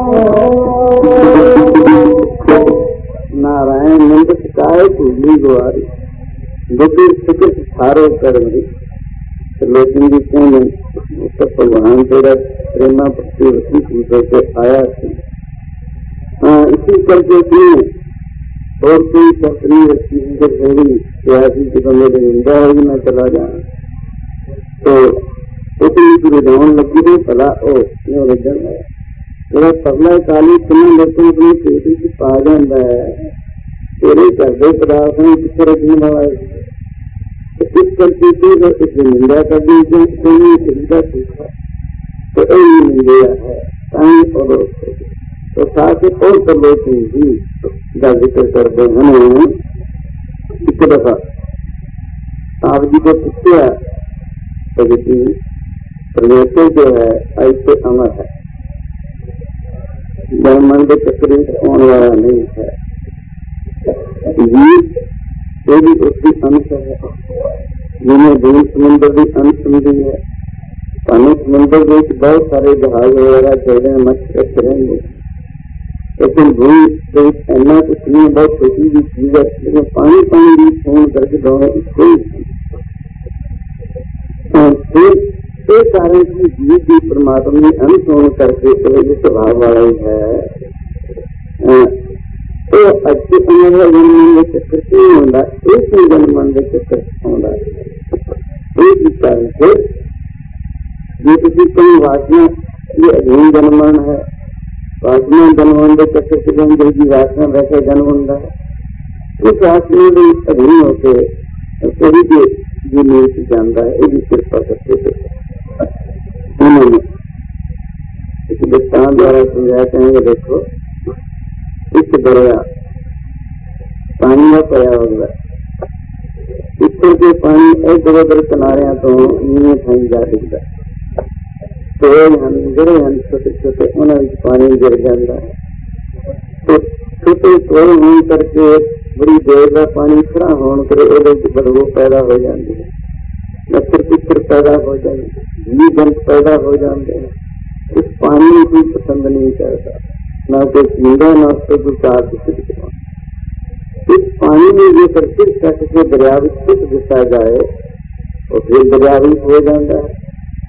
नारायण नंद शिकायत हुई गुआरी फिक्र सारो कर्म दी लेकिन भी कहने तो भगवान तेरा प्रेमा प्रति वसी पूछे के आया थी। हाँ, इसी करके भी और कोई सपनी रखी सियासी की तो मेरी निंदा होगी मैं चला जाना तो उतनी रोन लगी थी भला रिजन है थोड़ा पगला काली सुना लोगों अपनी पेटी से पा जाता है तेरे घर के पदार्थ में किसे रखने वाला है इस करके इस निंदा कर दी चिंता सीखा तो यही निंदा है टाइम और तो साथ ही और कर लेते ही का जिक्र करते हैं। एक दफा आप जी को पूछा प्रगति परमेश्वर जो है ऐसे अमर है ब्रह्मांड के चक्र होने वाला नहीं है ये भी उसकी अंश है जिन्हें भूल समुद्र भी अंश समझी है पानी समुद्र में बहुत सारे जहाज वगैरह चल रहे मछली करेंगे लेकिन भूल तो इतना कुछ नहीं बहुत छोटी भी चीज है लेकिन पानी पानी भी फोन करके दोनों कोई फिर कारण की जीव भी परमात्मा ने अंश होने करके स्वभाव वाला ही है तो अच्छे अनुभव जन्म चक्कर क्यों होता एक ही जन्म चक्कर होता एक ही कारण से ये किसी कई वासना ये अधीन जन्मन है वासना जन्म चक्कर से जन्म देगी वासना वैसे जन्म होता है उस वासना में अधीन होते सभी के जो नीति जानता है ये भी कृपा करते थे उन्होंने इस दृष्टान द्वारा समझाया कहेंगे देखो इस दरिया पानी का पया होगा इस के पानी एक उधर किनारे तो नीचे थी जा दिखता तो गिरे हैं छोटे छोटे उन्हें पानी गिर जाता है तो छोटे थोड़े होने करके बड़ी देर का पानी खड़ा होने करे बदबू पैदा हो जाती है मच्छर पिछड़ पैदा हो जाए जी जंत पैदा हो जाते हैं उस पानी को पसंद नहीं करता न तो पीड़ा न तो दुचार इस पानी में ये फिर कट के दरियावी खुद दिखा जाए और फिर दरियावी हो जाता है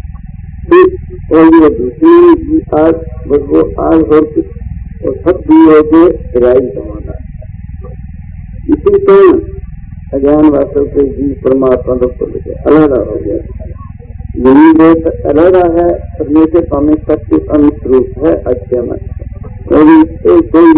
और ये दूसरी आग बदबू आग और कुछ और सब भी हो के दरियाई समाना इसी तरह अज्ञान वास्तव के जीव परमात्मा को अलग हो गया यही देश अलग है परमेश्वर पाने तक के अनुरूप है अच्छे में कोई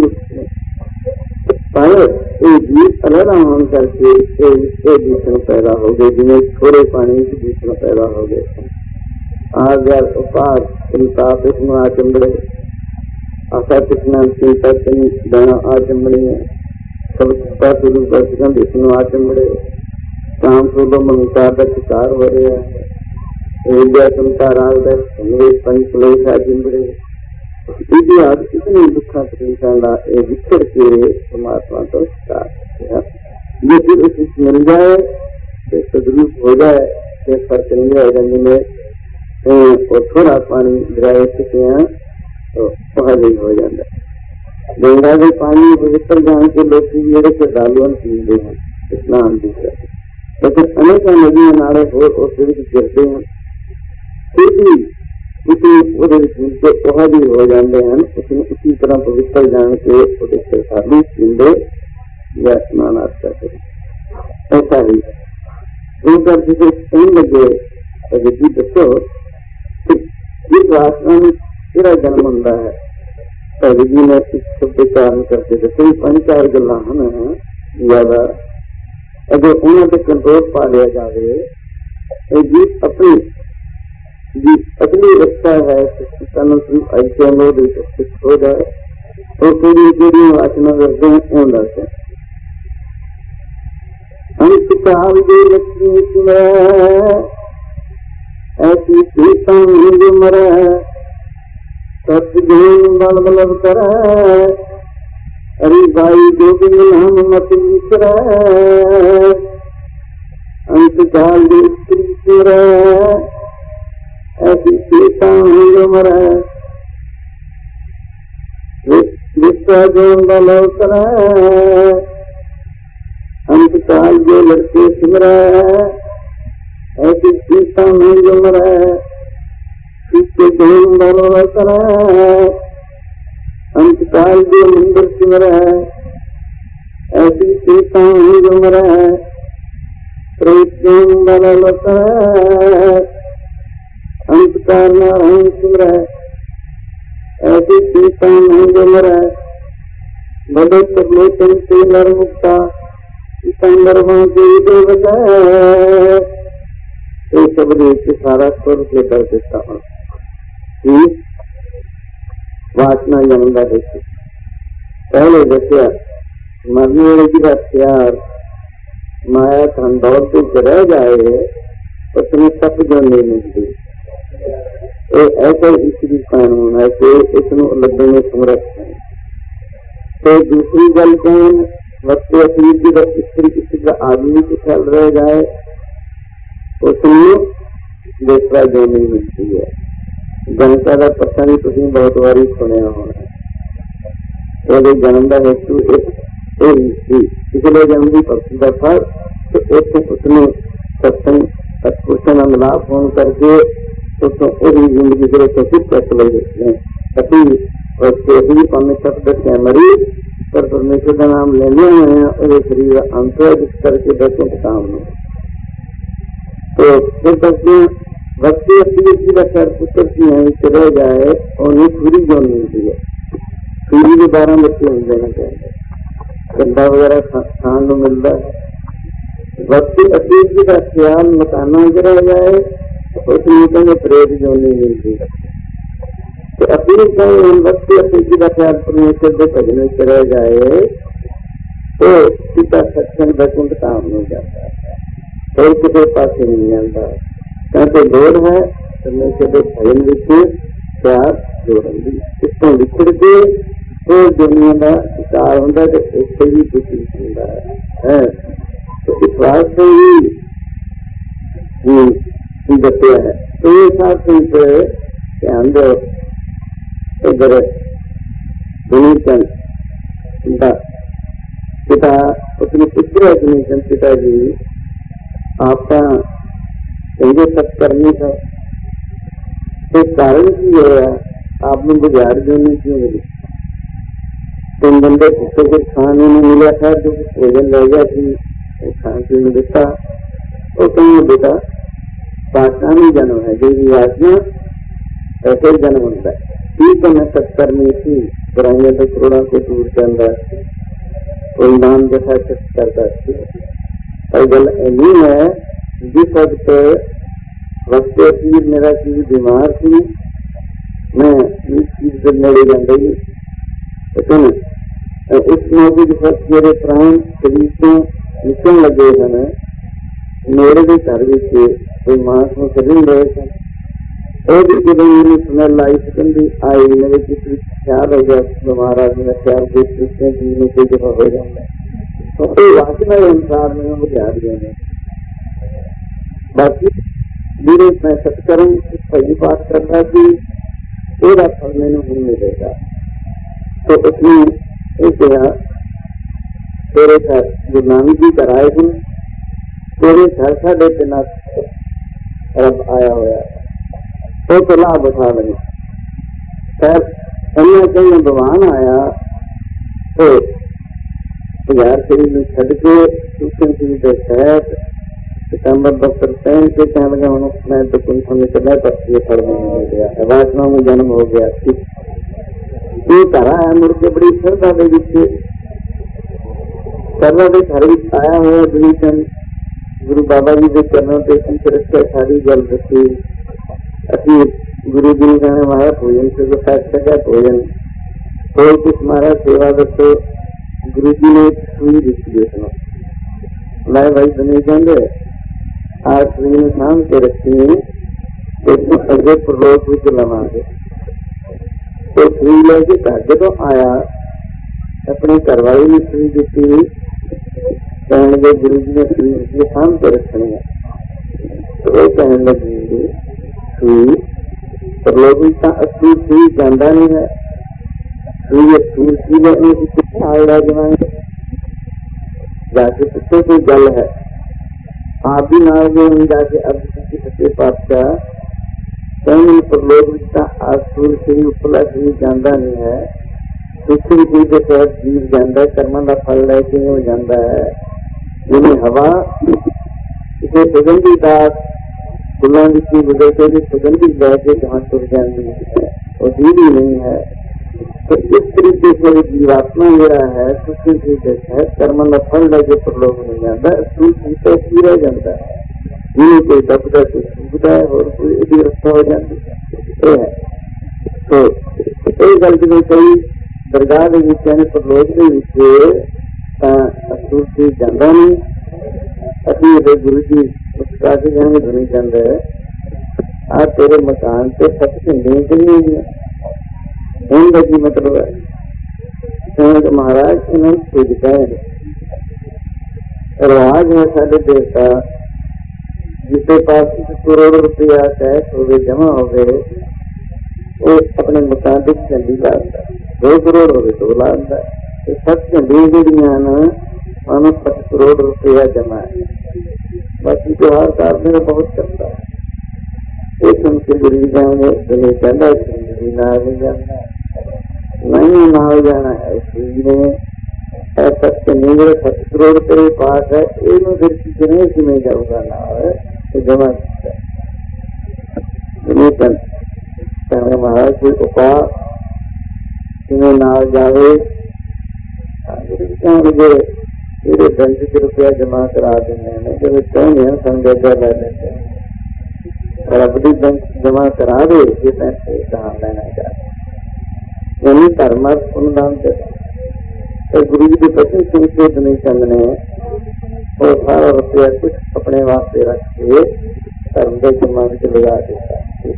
जीव अलग होने करके दूषण पैदा हो गए जिन्हें थोड़े पानी की दूषण पैदा हो गए आग उपास चिंता कृष्ण आचमड़े आशा कृष्ण चिंता दाना आचमड़ी है सब विष्णु आचमड़े काम सोलो ममकार का शिकार हो रहे हैं विद्या क्षमता राग पंचलेश आचमड़े इतने दुखा विछड़ के परमात्मा तो शिकार ये फिर उसे मिल जाए सदरूप हो जाए फिर फर्क नहीं जाए रंग में और थोड़ा पानी गिराए चुके हैं तो सहज हो जाता है गंगा के पानी पवित्र जान के लोग के डालुअन पीते हैं स्नान भी करते लेकिन अनेक नदी नाले हो गिरते हैं फिर भी उसी भी हो जाते हैं उसमें उसी तरह पवित्र जान के साधु पींदे या स्नान करते ऐसा ही जिसे कहीं लगे यदि दसो इस वासना में तेरा जन्म होता है जी ने इस शब्द कारण करते थे कोई पंचार गल्ला हैं ज्यादा अगर उन्होंने कंट्रोल पा लिया जाए जी अपनी रक्षा है ऐसे लोग हो जाए और पूरी वासना करते हैं उन डरते अंत काल जो लक्ष्मी ऐसी सीता मरा सत्य बल बलब कर हरि भाई गोविंद नाम मत विसर अंत काल स्त्री ऐसी सीता मर विश्व जो बल कर अंत काल जो लड़के सिमरा ऐसी सीता में जुमरा पीछे देन बनो करा अंतकाल जो मंदिर सिमरा ऐसी सीता में जुमरा प्रेम बनो करा अंतकाल नारायण सिमरा ऐसी सीता में जुमरा बड़े लोचन से नर मुक्ता संदर्भों के देवता ये सब के सारा स्वर से कर देता हूँ वासना जमदा देखी पहले जैसे मरने वाले की हथियार माया धन दौड़ के रह जाए उसमें तप जो नहीं मिलती ऐसा स्त्री कानून है कि इसमें लड्डू में समरथ है। तो दूसरी गल कौन वक्त स्त्री किसी का आदमी के ख्याल रह जाए उसमें दूसरा जो नहीं मिलती है। जनता का प्रसंग तुम बहुत बारी सुने होना है जन्म का हेतु पिछले जन्म की पक्षी का था तो एक उसने सत्संग सत्पुरुषन अनुलाप होने करके जिंदगी के सुख फैसले देते हैं अति पाने शब्द मरी पर परमेश्वर का नाम लेने हुए हैं और शरीर अंतर जिस करके दसों के काम में तो फिर कहते हैं भक्ति की रक्षा पुत्र की यहीं से रह जाए और ये पूरी जो मिलती है पूरी के 12 बच्चे मिल देना चाहिए गंदा वगैरह खान को मिलता है। भक्ति अतीत का ख्याल मकाना रह जाए उसमें कहीं प्रेत जो नहीं मिलती तो अपनी कहीं भक्ति अतीत का ख्याल परमेश्वर के भजन से रह जाए तो सीता सत्संग वैकुंठ काम हो जाता है और किसी पास नहीं जाता क्योंकि जोड़ है परमेश्वर के भजन विषय प्यार जोड़ेंगी इसको लिखड़ के तो दुनिया का विचार होता है तो इससे भी खुशी होता है तो इस बात से ही दसिया है तो ये साथ से ध्यान दो इधर गुनीचंद पिता उसने पुत्र गुनीचंद पिताजी आपका संजय सत्कर्मी था तो कारण की है आपने बुझार जो नहीं क्यों मिली तुम बंदे पुस्तक को खाने में मिला था जो भोजन रह गया थी वो खाने पीने देता और कहीं बेटा पाषाणी जन्म है जो वासना ऐसे जन्म होता है ठीक है मैं सत्कर्मी थी पुराने तो करोड़ा से दूर चल रहा कोई नाम जैसा करता और गल नहीं है जिस वक्त वक्त मेरा चीज बीमार थी मैं इस चीज से मेरे जान रही उस मौके के वक्त मेरे प्राण शरीर से निकल लगे हैं मेरे भी घर भी कोई मांस में चल रहे थे और भी जब मैंने स्मेल आई सुगंधी आई मेरे किसी ख्याल हो गया महाराज मेरा ख्याल देख सकते हैं कि कोई जगह हो जाता तो वासना अनुसार में मुझे आ गया बाकी मेरे मैं सत्कर्म सही बात कर रहा कि तेरा फल मैंने हूं मिलेगा तो उसने एक तेरे घर जो नामी जी कराए थे तेरे घर साढ़े बिना रब आया हुआ तो लाभ उठा लगे खैर अन्य कहीं भगवान आया तो यार शरीर में छड़ के सूचन की तहत सितंबर डॉक्टर पहन के कहने लगा मैं तो कुछ होने चला तो ये फल हो गया वासना में जन्म हो गया ये करा है मुझे बड़ी श्रद्धा दे श्रद्धा के घर भी आया हुआ गुरुचंद गुरु बाबा जी के चरणों के रक्षा सारी जल रखी अति गुरु जी ने कहने हमारा भोजन से जो का भोजन कोई कुछ हमारा सेवा दो गुरु जी ने सुई दिखी देखना लाए भाई सुनी कहते आज सुई ने शाम के रखी एक अगे प्रलोक भी चलावा तो सुई लेके घर जो आया अपने घरवाली ने सुई दी कहने लगे गुरु जी ने सुई शाम के रखनी है तो वो कहने लगी सुई प्रलोक का असली सुई कहता नहीं है सुई जाके पूछो कोई गल है आप भी ना जो जाके अब किसी सच्चे पातशाह कहीं प्रलोभ का आसूर से उपला जीव जाता नहीं है, दूसरी चीज के तहत जीव जाता है, कर्म का फल लेके वो जाता है। जिन्हें हवा इसे सुगंधी दास फुलों की गुजरते भी सुगंधी बहके जहाँ तुर जाती है और जीव ही नहीं है। तो इस तरीके से जीवात्मा मेरा है, दूसरी चीज है कर्म का फल लेके प्रलोभ नहीं जाता, सूची रह जाता है, जिन्हें कोई दबदा कोई सूखता है और कोई व्यवस्था हो जाती है। तो कोई गलती में कोई दरगाह के विच प्रलोभ के सूची जाता नहीं। अभी गुरु जी मुस्कुरा के जाने धुनी चंद है, आज तेरे मकान से सच झंडियां चली हुई है, उनका की मतलब है महाराज इन्होंने पूजता है रिवाज है साढ़े देवता जिसके पास करोड़ रुपया टैक्स हो गए जमा हो गए वो अपने मकान की झंडी लाता, 2 करोड़ हो गए 2 लाता, 7 झंडियां जड़िया मानो 7 करोड़ रुपया जमा है। बाकी त्योहार का मेरा बहुत करता है, एक उनके गुरु जाएंगे तुम्हें कहना जिंदगी ना हो जाना नहीं ना हो जाना है, इसलिए सत्य नहीं मेरे 7 करोड़ तेरे पास है, इन्हों फिर कितने की में जाऊंगा ना है तो जमा कहने महाराज कोई उपाय तुम्हें ना जावे मुझे मेरे बैंक के रुपया जमा करा देने जब कहेंगे संगठन ले लेते हैं और अपनी बैंक जमा करा दे ये पैसे कहाँ लेना चाहते यानी धर्म अनुदान देता। तो गुरु जी के प्रति संकेत नहीं चंद ने और सारा रुपया कुछ अपने वास्ते रख के धर्म के जमा के लगा देता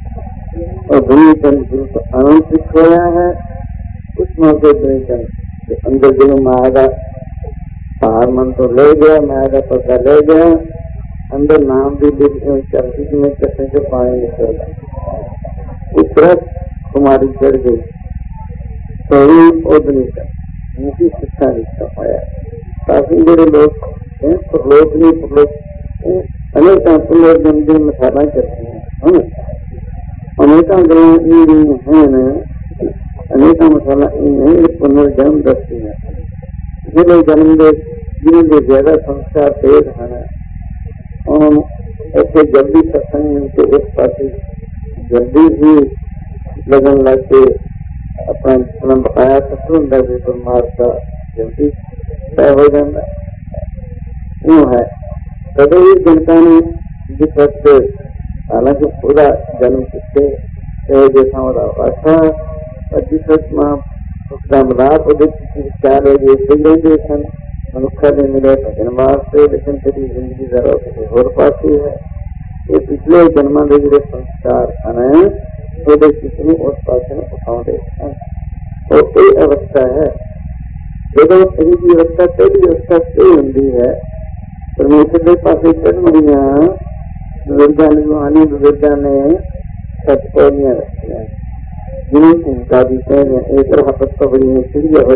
और गुरु चंद गुरु को आनंद सिखाया है। उस मौके गुरु चंद अंदर जो माया बाहर मन तो ले गया, माया का पता ले गया, अंदर नाम भी चर्ची में चटने से पानी निकलता, इस तरह कुमारी चढ़ गई तो नहीं कर उनकी शिक्षा नहीं कर पाया। काफी बड़े लोग प्रलोभ नहीं प्रलोभ अनेक पुनर्जन्म में साधना करते हैं, अनेक गल है अनेक मसाला नहीं पुनर्जन्म दसती है जिन्हें जन्म दे जिन्हें ज्यादा संस्कार तेज है हम ऐसे जल्दी सत्संग मिलते एक पास जल्दी ही लगन लग के अपना बकाया सत्संग मार का जल्दी तय हो जाता यूँ है। कभी भी जनता ने जिस वक्त हालांकि पूरा जन्म किसके जैसा होता अच्छा और जिस वक्त रामलाप क्या लेंगे मनुष्य ने मिले भजन वास्ते लेकिन तेरी जिंदगी जरा किसी होर पाती है। ये पिछले जन्म के जो संस्कार हैं वो किसी उस पास उठाते हैं और कोई अवस्था है जो तेरी अवस्था पहली अवस्था से होती है परमेश्वर के पास चढ़निया बुजुर्गा ने रूहानी बुजुर्गा ने सतपौलियां रखी हैं जिन्हें भूमिका भी कहते हैं। एक राहत तो बड़ी चिड़िया हो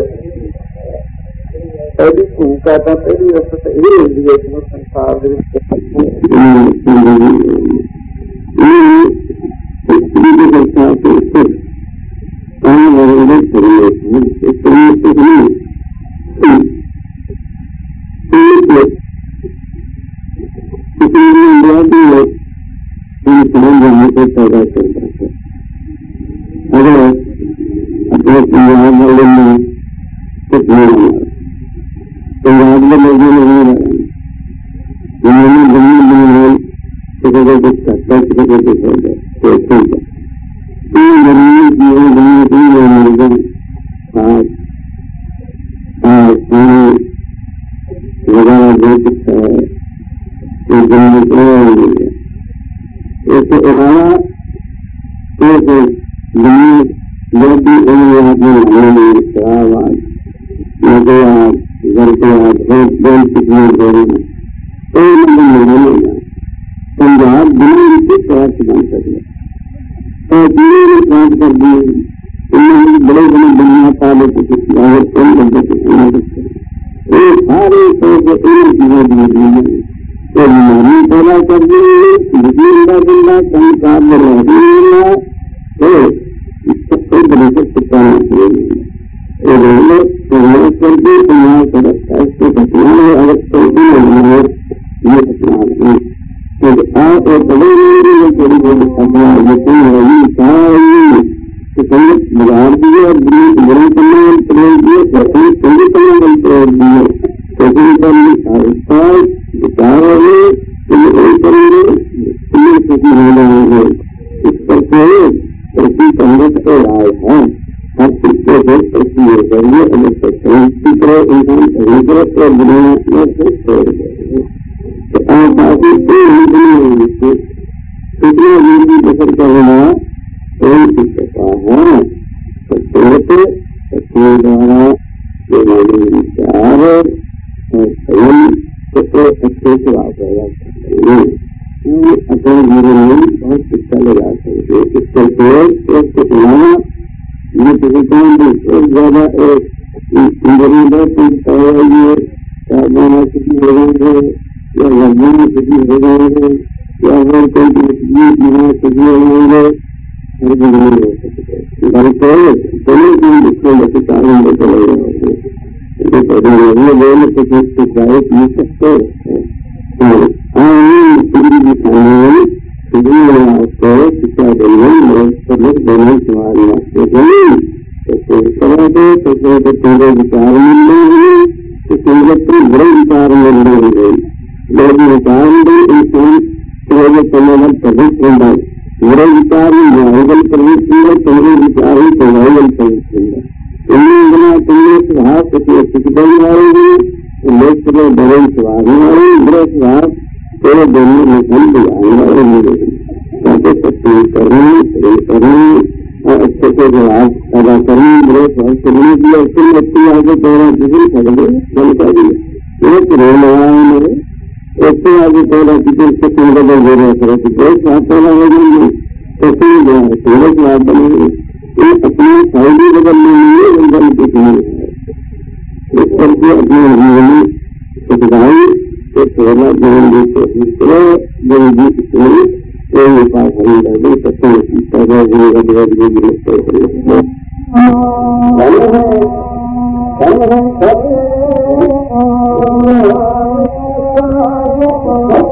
पहली भूमिका तो पहली अवस्था ये होती है कि संसार पैदा करता है। अगर अपने पंजाब वाले में कुछ नहीं पंजाब में लोगों नहीं रहे उन्होंने जमीन बनाई तो कुछ करता है जमीन की वगैरह दे सकता है तो जमीन एक उठाना एक जमीन जो भी शराब घर के पंजाब दुनिया की स्वार्थ बन सके तो बात कर दी बड़े बड़े दुनिया पाले सारे तो बीमारी पैदा कर देंगे, बंदा कहीं काम में रहेगा तो इसका कोई तरह से छुपाना चाहिए। करके तुम्हारा करता इसको घटना है, अगर चलती नहीं ये घटना नहीं तो आप और बड़े थोड़ी बहुत अपना यकीन रही चाहिए कि संगत बिगाड़ दिए और बुरा करना प्रयोग दिए, कैसे संगत करना प्रयोग दिए, कैसे करने विचार होंगे तुम्हें वही करेंगे, तुम्हें खुशी हो जाएंगे। इस पर प्रति संगत को राय है हर किसके देश प्रति ये करिए, अगर संस्कृति करो इंसान सही करो तो दुनिया में से छोड़ देंगे। तो आप आगे कितने जिंदगी बसर करना कोई दिक्कता है तो अपने द्वारा जो मानवीय विचार और संयम को अच्छे से आप पैदा करेंगे, अपने जीवन में बहुत शिक्षा ले जा सकते। इसके अलावा ये तरीकों से ज्यादा किसी हो जाएंगे या लग्न किसी हो जाएंगे या अगर कोई किसी हो जाएंगे विचार बुरे विचार मिल रहे लोग विचार इंसान प्रवृत्त होगा, बुरे विचार वायुगल प्रवृत्ति है, तुम्हारे विचार ही वायुगल प्रवृत्ति है। तुम्हें स्वभाव प्रतिबंध आएगी लोग तुम्हें बड़े स्वभाव आए, बुरे स्वभाव तेरे दोनों में बंद आएंगे करनी और अच्छे से जवाब पैदा करनी, बुरे स्वभाव करने की और फिर अच्छी आगे तेरा किसी कर दे बंद कर दिए मेरे उससे आगे तेरा किसी से सुंदर दे रहा करो तो बहुत स्वाद पैदा हो जाएंगे तो फिर जो है तेरे स्वाद बनेंगे। ये अपने फायदे बदलने लिए एकदम कुछ नहीं है। इस करके अपने जीवन सुधाई तो थोड़ा जीवन की कोशिश करो, जल्दी इसमें कोई उपाय नहीं लगे सकते पैदा जीवन